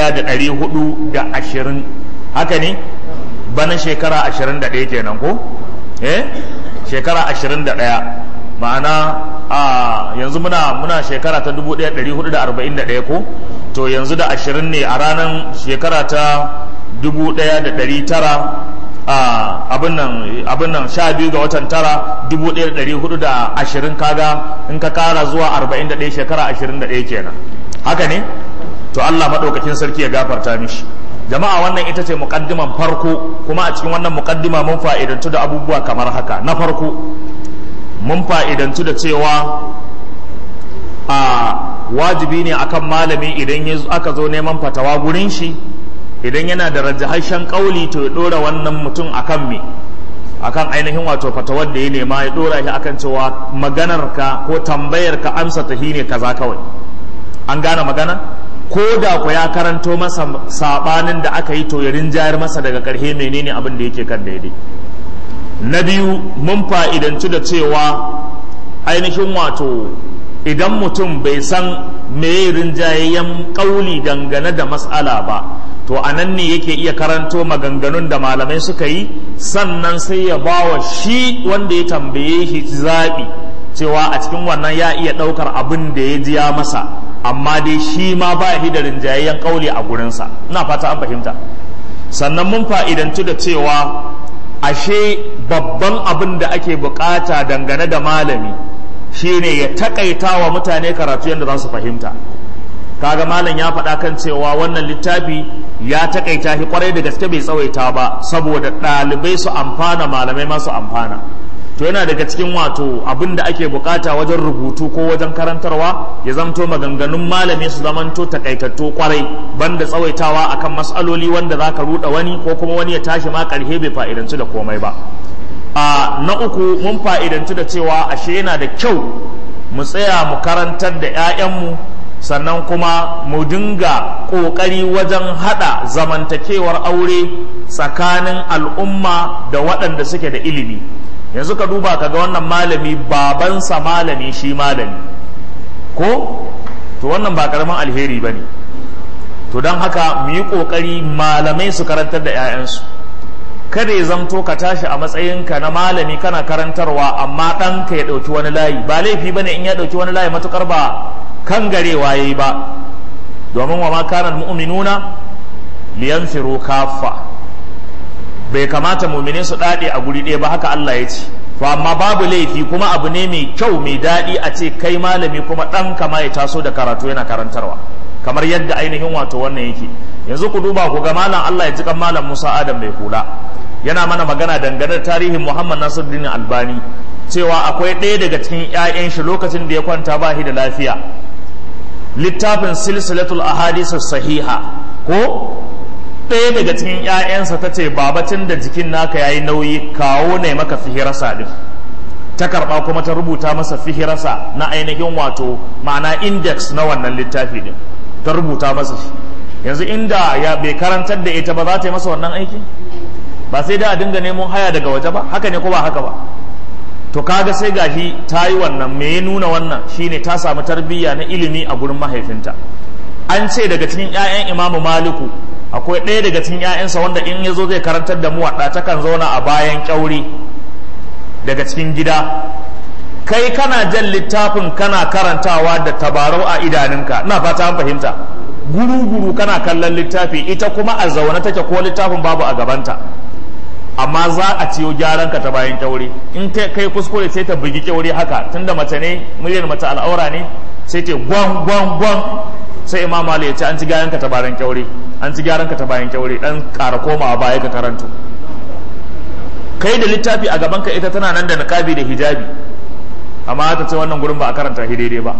1420 haka ne bana shekara 21 kenan ko shekara 21 ma'ana yanzu muna shekara ta 1441 ko to yanzu da 20 ne a ranar shekara ta 1900 abin nan 12 ga watan tara 1420 kaga in ka kara zuwa 41 shekara 21 kenan haka ne to Allah madaukakin sarki ya gafarta mishi jama'a wannan ita ce muqaddiman farko kuma a cikin wannan muqaddima mun fa'idantu da abubuwa kamar haka na farko mun fa'idantu da cewa wajibi ne akan malami idan aka zo neman fatawa gurin shi idan yana da rajahashen kauli to ya dora wannan mutum akan me akan ainihin wato fatawar da ya nema ya dora shi akan cewa maganarka ko tambayarka amsa ta ne kaza kawai an gane magana ko da ku ya karanto masa sabanin da aka yi to ya rinjayar masa daga karhe menene abin da yake kan daidai na biyu mun fa'idanci da cewa ainihin wato idan mutum bai san me rinjayayyen kauli dangane da mas'ala ba to anan ne yake iya karanto maganganun da malamai suka yi sannan sai ya bawa shi wanda ya tambaye shi zaɓi cewa a cikin wannan ya iya ɗaukar abin da ya ji ya masa amma dai shi ma ba shi da rinjayayyen kauli a gurinsa ina fata an fahimta sannan mun fa'idantu da cewa ashe babban abin da ake bukata dangane da malami shine ya takaita wa mutane karatu yadda za su fahimta kaga malam ya faɗa kan cewa wannan littafi ya takaita shi kwarai da gaske bai tsawaita ba saboda ɗalibai su amfana malamai ma su amfana to yana daga cikin wato abin da ake bukata wajen rubutu ko wajen karantarwa ya zamto maganganun malami su zamanto takaitattu kwarai banda tsawaitawa akan mas'aloli wanda zaka ruɗa wani ko kuma wani ya tashi ma karhe bai fa'idanci da komai ba na uku mun fa'idanci da cewa ashe yana da kyau mu tsaya mu karantar da 'ya'yanmu sannan kuma mu dinga ƙoƙari wajen haɗa zamantakewar aure tsakanin al'umma da waɗanda suke da ilimi yanzu ka duba ka ga wannan malami babansa malami shi malami ko to wannan ba karamin alheri ba ne to don haka mu yi ƙoƙari malamai su karantar da 'ya'yansu kada ya zamto ka tashi a matsayinka na malami kana karantarwa amma ɗanka ya ɗauki wani layi ba laifi ba ne in ya ɗauki wani layi matuƙar ba kan garewa ya yi ba domin wa ma kana mu'minuna liyanfiru kaffa bai kamata mu'mine su dade a guri ɗaya ba haka Allah ya ce to amma babu laifi kuma abu ne mai kyau mai daɗi a ce kai malami kuma ɗan kama ya taso da karatu yana karantarwa kamar yadda ainihin wato wannan yake yanzu ku duba ku ga malam Allah ya ji kan malam Musa Adam bai kula yana mana magana dangane da tarihin Muhammad Nasiruddin Albani cewa akwai ɗaya daga cikin 'ya'yan shi lokacin da ya kwanta ba shi da lafiya littafin silsilatul ahadith sahiha ko ɗaya daga cikin 'ya'yansa ta ce babacin da jikin naka yayi nauyi kawo ne maka fihirasa din ta karɓa kuma ta rubuta masa fihirasa na ainihin wato ma'ana index na wannan littafi din ta rubuta masa shi yanzu inda ya bai karantar da ita ba za ta yi masa wannan aiki ba sai da a dinga neman haya daga waje ba haka ne ko ba haka ba to kaga sai gashi ta yi wannan me ya nuna wannan shine ta samu tarbiyya na ilimi a gurin mahaifinta an ce daga cikin 'ya'yan imamu maliku akwai ɗaya daga cikin 'ya'yansa wanda in ya zo zai karantar da muwaɗa takan zauna a bayan ƙyauri daga cikin gida kai kana jan littafin kana karantawa da tabarau a idanunka ina fata an fahimta guru-guru kana kallon littafi ita kuma a zaune take ko littafin babu a gabanta amma za a ciyo gyaran ka ta bayan kyaure in kai kuskure sai ta bugi kyaure haka tunda mace ne muryar mace al'aura ne sai ta gwan gwan gwan sai imam Ali ya ce an ci gyaran ka ta bayan kyaure an ci gyaran ka ta bayan kyaure dan ƙara komawa baya ka karanto kai da littafi a gaban ka ita tana nan da niqabi da hijabi amma ta ce wannan gurin ba a karanta shi daidai ba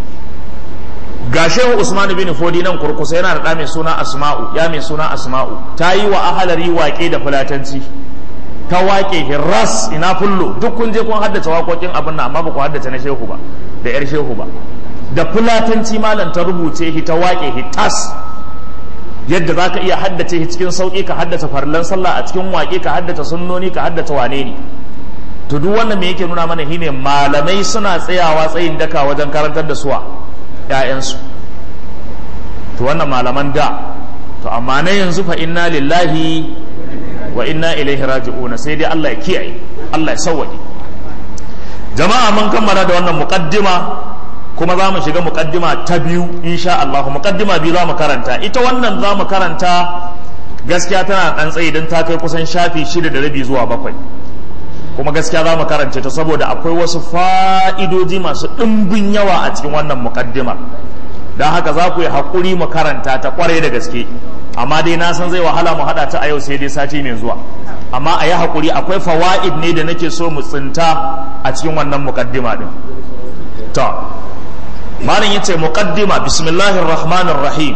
ga shehu Usman bin Fodi nan kurkusa yana da ɗa mai suna Asma'u ya mai suna Asma'u ta yi wa ahalari waƙe da fulatanci ta waƙe hirras ina fullo duk kun je kun haddace waƙoƙin abin nan amma ba ku haddace na shehu ba da yar shehu ba da fulatanci malam ta rubuce shi ta waƙe shi tas yadda za ka iya haddace shi cikin sauƙi, ka haddace farlan sallah a cikin waƙe, ka haddace sunnoni, ka haddace wane ne. To duk wannan me yake nuna mana shine malamai suna tsayawa tsayin daka wajen karantar da suwa ƴaƴansu. To wannan malaman da, to amma na yanzu fa inna lillahi wa inna ilaihi raji'una, sai dai Allah ya kiyaye, Allah ya sauwaƙe. Jama'a mun kammala da wannan muqaddima, kuma za mu shiga muqaddima ta biyu insha Allah. Muqaddima biyu za mu karanta. Ita wannan za mu karanta gaskiya tana ɗan tsayi don ta kai kusan shafi 6.5 zuwa 7, kuma gaskiya za mu karance ta saboda akwai wasu fa'idoji masu ɗimbin yawa a cikin wannan muqaddimar. Don haka za ku yi haƙuri mu karanta ta ƙwarai da gaske, amma dai na san zai wahala mu haɗa ta a yau sai dai sati mai zuwa. Amma a yi haƙuri, akwai fawa'id ne da nake so mu tsinta a cikin wannan muqaddima din. To malam yace muqaddima, bismillahir rahmanir rahim.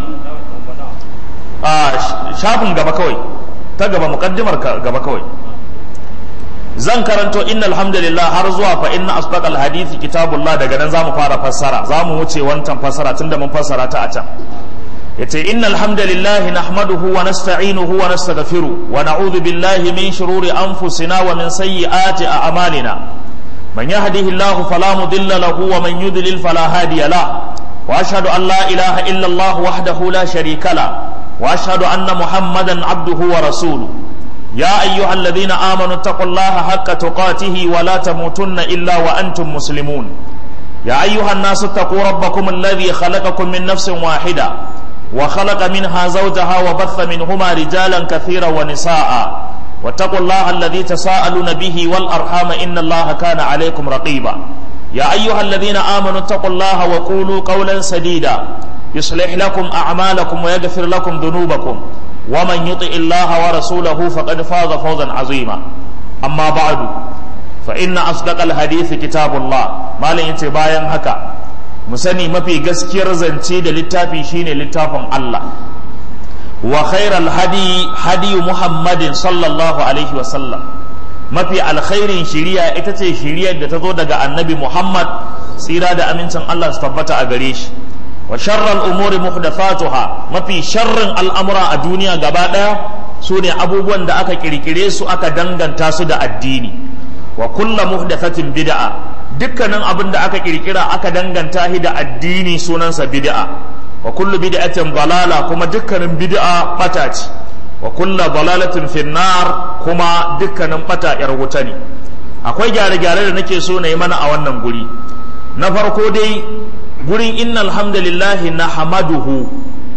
Shafin gaba kawai, ta gaba muqaddimar gaba kawai. Zan karanto innal hamdalillah har zuwa fa inna asdaqal hadithi kitabullah, daga nan zamu fara fassara, zamu wuce wancan fassara tunda mun fassara ta a can. Yace innal hamdalillah nahmaduhu wa nasta'inuhu wa nastaghfiruh wa na'udhu billahi min shururi anfusina wa min sayyiati a'malina. من يهده الله فلا مضل له ومن يضلل فلا هادي له وأشهد أن لا إله إلا الله وحده لا شريك له وأشهد أن محمدا عبده ورسوله يا أيها الذين آمنوا اتقوا الله حق تقاته ولا تموتن إلا وأنتم مسلمون يا أيها الناس اتقوا ربكم الذي خلقكم من نفس واحدة وخلق منها زوجها وبث منهما رجالا كثيرا ونساء واتقوا الله الذي تساءلون به والأرحام إن الله كان عليكم رقيبا يا أيها الذين آمنوا اتقوا الله وقولوا قولا سديدا يصلح لكم أعمالكم ويغفر لكم ذنوبكم ومن يطع الله ورسوله فقد فاز فوزا عظيما أما بعد فإن أصدق الحديث كتاب الله ما لن يتباين هكا مسني ما في غسكير زنتي da littafi shine littafin Allah wa khairal hadi Muhammadin sallallahu alaihi wa sallam, mafi alkhairin shiriya ita ce shiriyar da ta zo daga annabi Muhammad, tsira da amincin Allah su tabbata a gare shi. Wa sharral umuri muhdathatuha, mafi sharrin al'amura a duniya gaba daya su ne abubuwan da aka kirkire su aka danganta su da addini. Wa kullu muhdathatin bid'a, dukkanin abin da aka kirkira aka danganta shi da addini sunansa bid'a. Wa kullu bid'atin dalala, kuma dukkanin bid'a bata ce. Wa kullu dalalatin finnar, kuma dukkanin bata yar wuta ne. Akwai gyare-gyare da nake so na yi mana a wannan guri. Na farko dai gurin innal hamdalillahi nahmaduhu,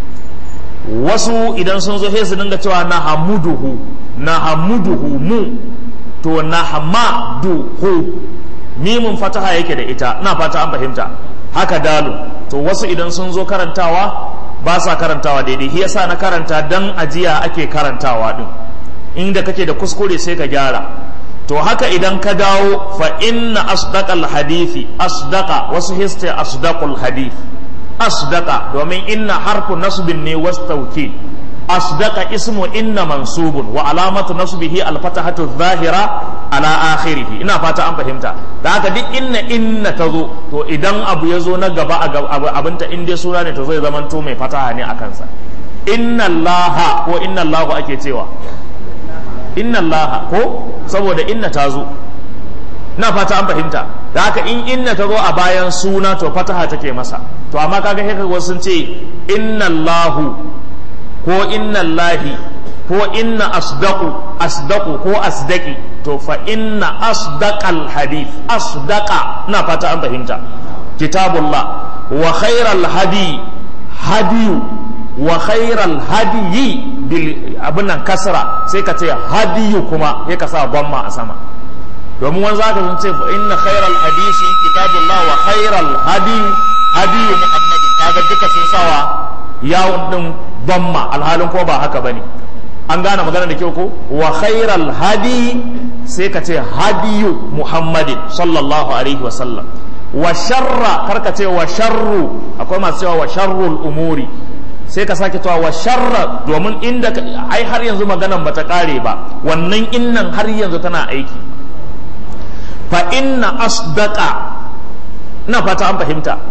wasu idan sun zo sai su dinga cewa nahmuduhu mu, to nahmaduhu mimun fataha yake da ita, ina fata an fahimta. Haka dalu, to wasu idan sun zo karantawa ba sa karantawa daidai, shi yasa na karanta dan ajiya ake karantawa din, inda kake da kuskure sai ka gyara. To haka idan ka dawo fa inna asdaqal hadithi, asdaqa wasu histe asdaqul hadith, asdaqa domin inna harfu nasbin ne wastauki, asdaqa ismu inna mansubun wa alamatu nasbihi alfatahatu zahira ala akhirih. Ina fata an fahimta. Da haka duk inna ta zo, to idan abu ya zo na gaba abinta in dai suna ne to zai zama to mai fataha ne a kansa. Inna allaha ko inna allahu ake cewa, inna allaha ko saboda inna ta zo. Ina fata an fahimta. Da haka in inna ta zo a bayan suna to fataha take masa. To amma kaga haka wasu sun ce inna allahu ko inna allahi ko inna asdaqu ko asdaqi, to fa inna asdaqal hadith, asdaqa, na fata an fahimta, kitabullah. Wa khairal hadiyu wa khairal hadiyi bil abunan kasra, sai ka ce hadiyu kuma sai ka sa dhamma a sama, domin wani zaka sun ce fa inna khairal hadisi kitabullah wa khairal hadiyu muhammadin, kaga duka sun sawa yawon din dhamma, alhalin ko ba haka bane. An gane magana da kyau ko? Wa khairal hadi sai ka ce hadiyu muhammadin sallallahu alaihi wa sallam. Wa sharra, karka ce wa sharru, akwai masu cewa wa sharrul umuri, sai ka sake cewa wa sharra, domin inda ai har yanzu maganan bata kare ba, wannan innan har yanzu tana aiki. Fa inna asdaqa, na fata an fahimta.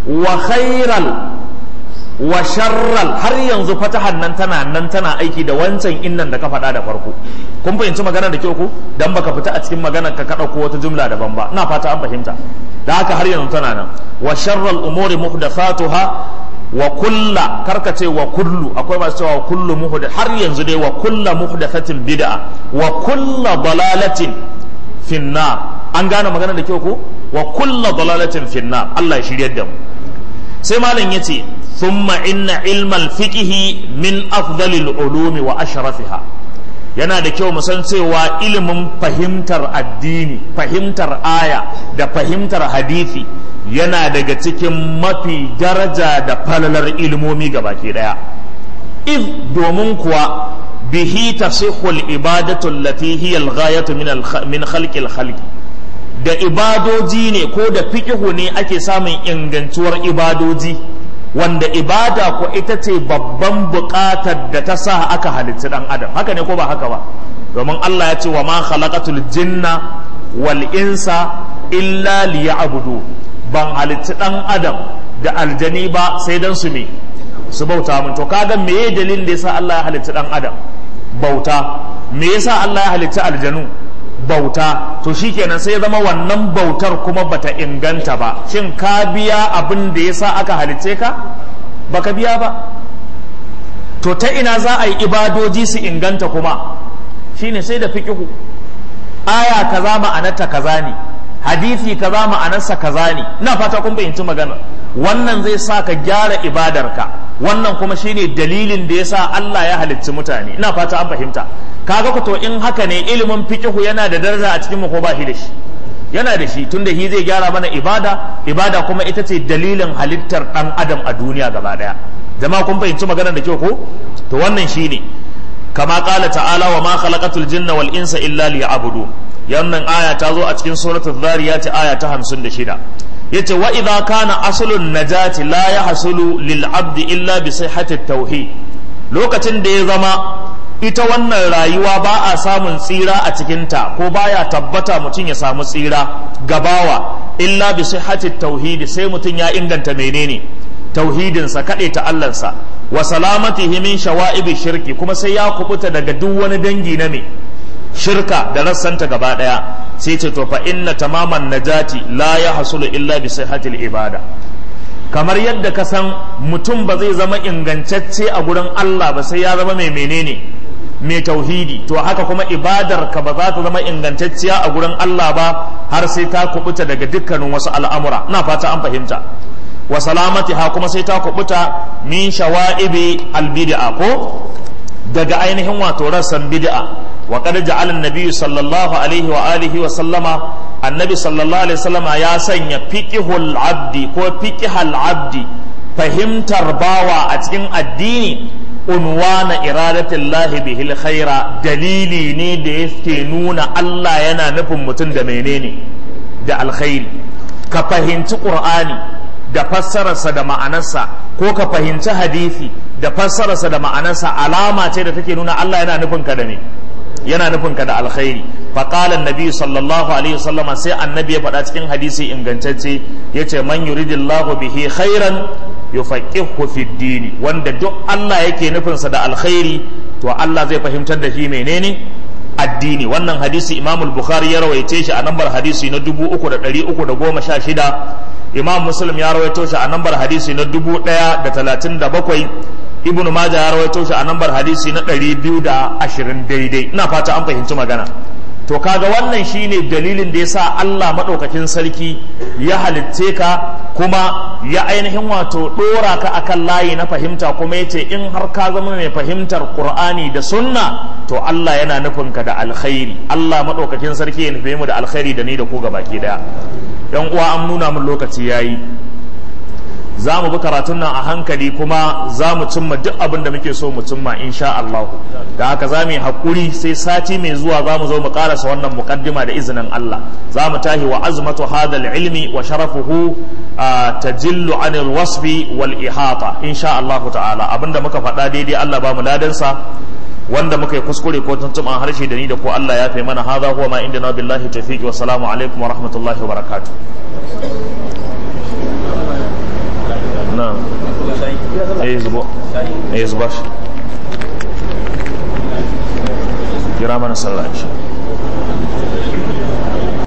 wa khairal wa sharral, har yanzu fatahan nan tana aiki da wancan innan da ka faɗa da farko. Kun fahimci magana da kyau ku, dan baka fita a cikin maganar ka ɗauko wata jumla daban ba, ina fata an fahimta. Da haka har yanzu tana nan. Wa sharral umuri muhdathatuha wa kulla, karka ce wa kullu, akwai masu cewa kullu muhdath, har yanzu dai wa kulla muhdathatin bid'a wa kulla dalalatin finnar. An gane magana da kyau ko? Wa kulla dalalatin finnar. Allah ya shiryar da mu. Sai malam yace thumma inna ilmal fiqhi min afdalil ulumi wa ashrafiha. Yana da kyau mu san cewa ilimin fahimtar addini, fahimtar aya da fahimtar hadisi yana daga cikin mafi daraja da falalar ilimomi gabaki daya. If domin kuwa bihi tasihul ibadatu allati hiya al-ghayatu min khalqil khalqi, da ibadoji ne ko da fiqhu ne ake samun ingantuwar ibadoji, wanda ibada ko ita ce babban buƙatar da ta sa aka halitta dan adam. Haka ne ko ba haka ba? Domin Allah ya ce wa ma khalaqatul jinna wal insa illa liya'budu, ban halitta dan adam da aljani ba sai dan su me su bauta mun. To kaga meye dalilin da yasa Allah ya halitta dan adam? Bauta. Me yasa Allah ya halitta aljanu? Bauta. To shikenan sai ya zama wannan bautar kuma bata inganta ba. Shin ka biya abin da yasa aka halicce ka? Baka biya ba. To ta ina za a yi ibadoji su inganta kuma? Shine sai da fiqhu. Aya kaza ma'anarta kaza ne, hadisi kaza ma'anarsa kaza ne. Ina fata kun fahimci magana. Wannan zai sa ka gyara ibadarka, wannan kuma shine dalilin da yasa Allah ya halicci mutane. Ina fata an fahimta. Kaga ku to in haka ne ilimin fiqhu yana da daraja a cikin mu ko ba shi da shi? Yana da shi, tunda shi zai gyara mana ibada kuma ita ce dalilin halittar dan adam a duniya gaba daya. Jama'a kun fahimci maganar da kyau ko? To wannan shine kama qala ta'ala wa ma khalaqatul jinna wal insa illa liya'budu. Yannan aya ta zo a cikin suratul Dhariyat aya ta 56. Yace wa idza kana aslun najati la yahsulu lil abdi illa bi sihhati tauhid. Lokacin da ya zama ita wannan rayuwa ba a samun tsira a cikinta ko baya tabbata mutum ya samu tsira gabawa illa bi sihhati tauhid, sai mutum ya inganta menene tauhidinsa, kaɗe ta Allahnsa, wa salamatihi min shawa'ibi shirki, kuma sai ya kubuta daga duk wani dangi na me shirka da rassanta gaba daya. Sai ce to fa inna tamaman najati la yahsulu illa bi sihhatil ibada. Kamar yadda ka san mutum ba zai zama ingantacce a gurin Allah ba sai ya zama mai menene mai tauhidi, to haka kuma ibadar ka ba za ta zama ingantacciya a gurin Allah ba har sai ta kubuta daga dukkanin wasu al'amura. Ina fata an fahimta. Wa salamatiha, kuma sai ta kubuta min shawa'ibi albid'a, ko daga ainihin wato rassan bid'a. Wa qad ja'ala an-nabiy sallallahu alaihi wa alihi wa sallama, annabi sallallahu alaihi wasallama ya sanya fiqhul abdi ko fiqhal abdi, fahimtar bawa a cikin addini, unwana iradatillahi bihil khaira, dalili ne da yake nuna Allah yana nufin mutum da menene da alkhairi. Ka fahimci qur'ani da fassararsa da ma'anarsa, ko ka fahimci hadisi da fassararsa da ma'anarsa, alama ce da take nuna Allah yana nufin ka da me yana nufin ka da alkhairi. Fa qala an-nabi sallallahu alaihi wasallam, sai annabi ya faɗa cikin hadisi ingantacce yace man yuridillahu bihi khairan yufaqihu fi din, wanda duk Allah yake nufin sa da alkhairi to Allah zai fahimtar da shi menene addini. Wannan hadisi Imam al-Bukhari ya rawaice shi a nambar hadisi na 3316, Imam Muslim ya rawaito shi a nambar hadisi na 1037, Ibn Majah ya rawaito shi a nambar hadisi na 220 daidai. Ina fata an fahimci magana. To kaga wannan shine dalilin da yasa Allah madaukakin sarki ya halitce ka, kuma ya ainihin wato dora ka akan layi na fahimta, kuma yace in har ka zama mai fahimtar Qur'ani da Sunna to Allah yana nufin ka da alkhairi. Allah madaukakin sarki ya nufe mu da alkhairi da ni da ku gabaki daya. Yan uwa, an nuna mun lokaci yayi, za mu bi karatun nan a hankali kuma za mu cimma duk abin da muke so mu cimma insha Allah. Da haka za mu yi haƙuri sai sati mai zuwa za mu zo mu ƙarasa wannan muƙaddima da izinin Allah. Za mu tahi wa azmatu hadal ilmi wa sharafuhu tajillu anil wasfi wal ihata insha Allah ta'ala. Abinda muka faɗa daidai Allah ba mu ladansa, wanda muka yi kuskure ko tuntuɓan harshe da ni da ko Allah ya fi mana. Hadha huwa ma indana billahi tawfiq wa salamu alaikum wa rahmatullahi wa barakatuh. na zuba shi kira mana sallah insha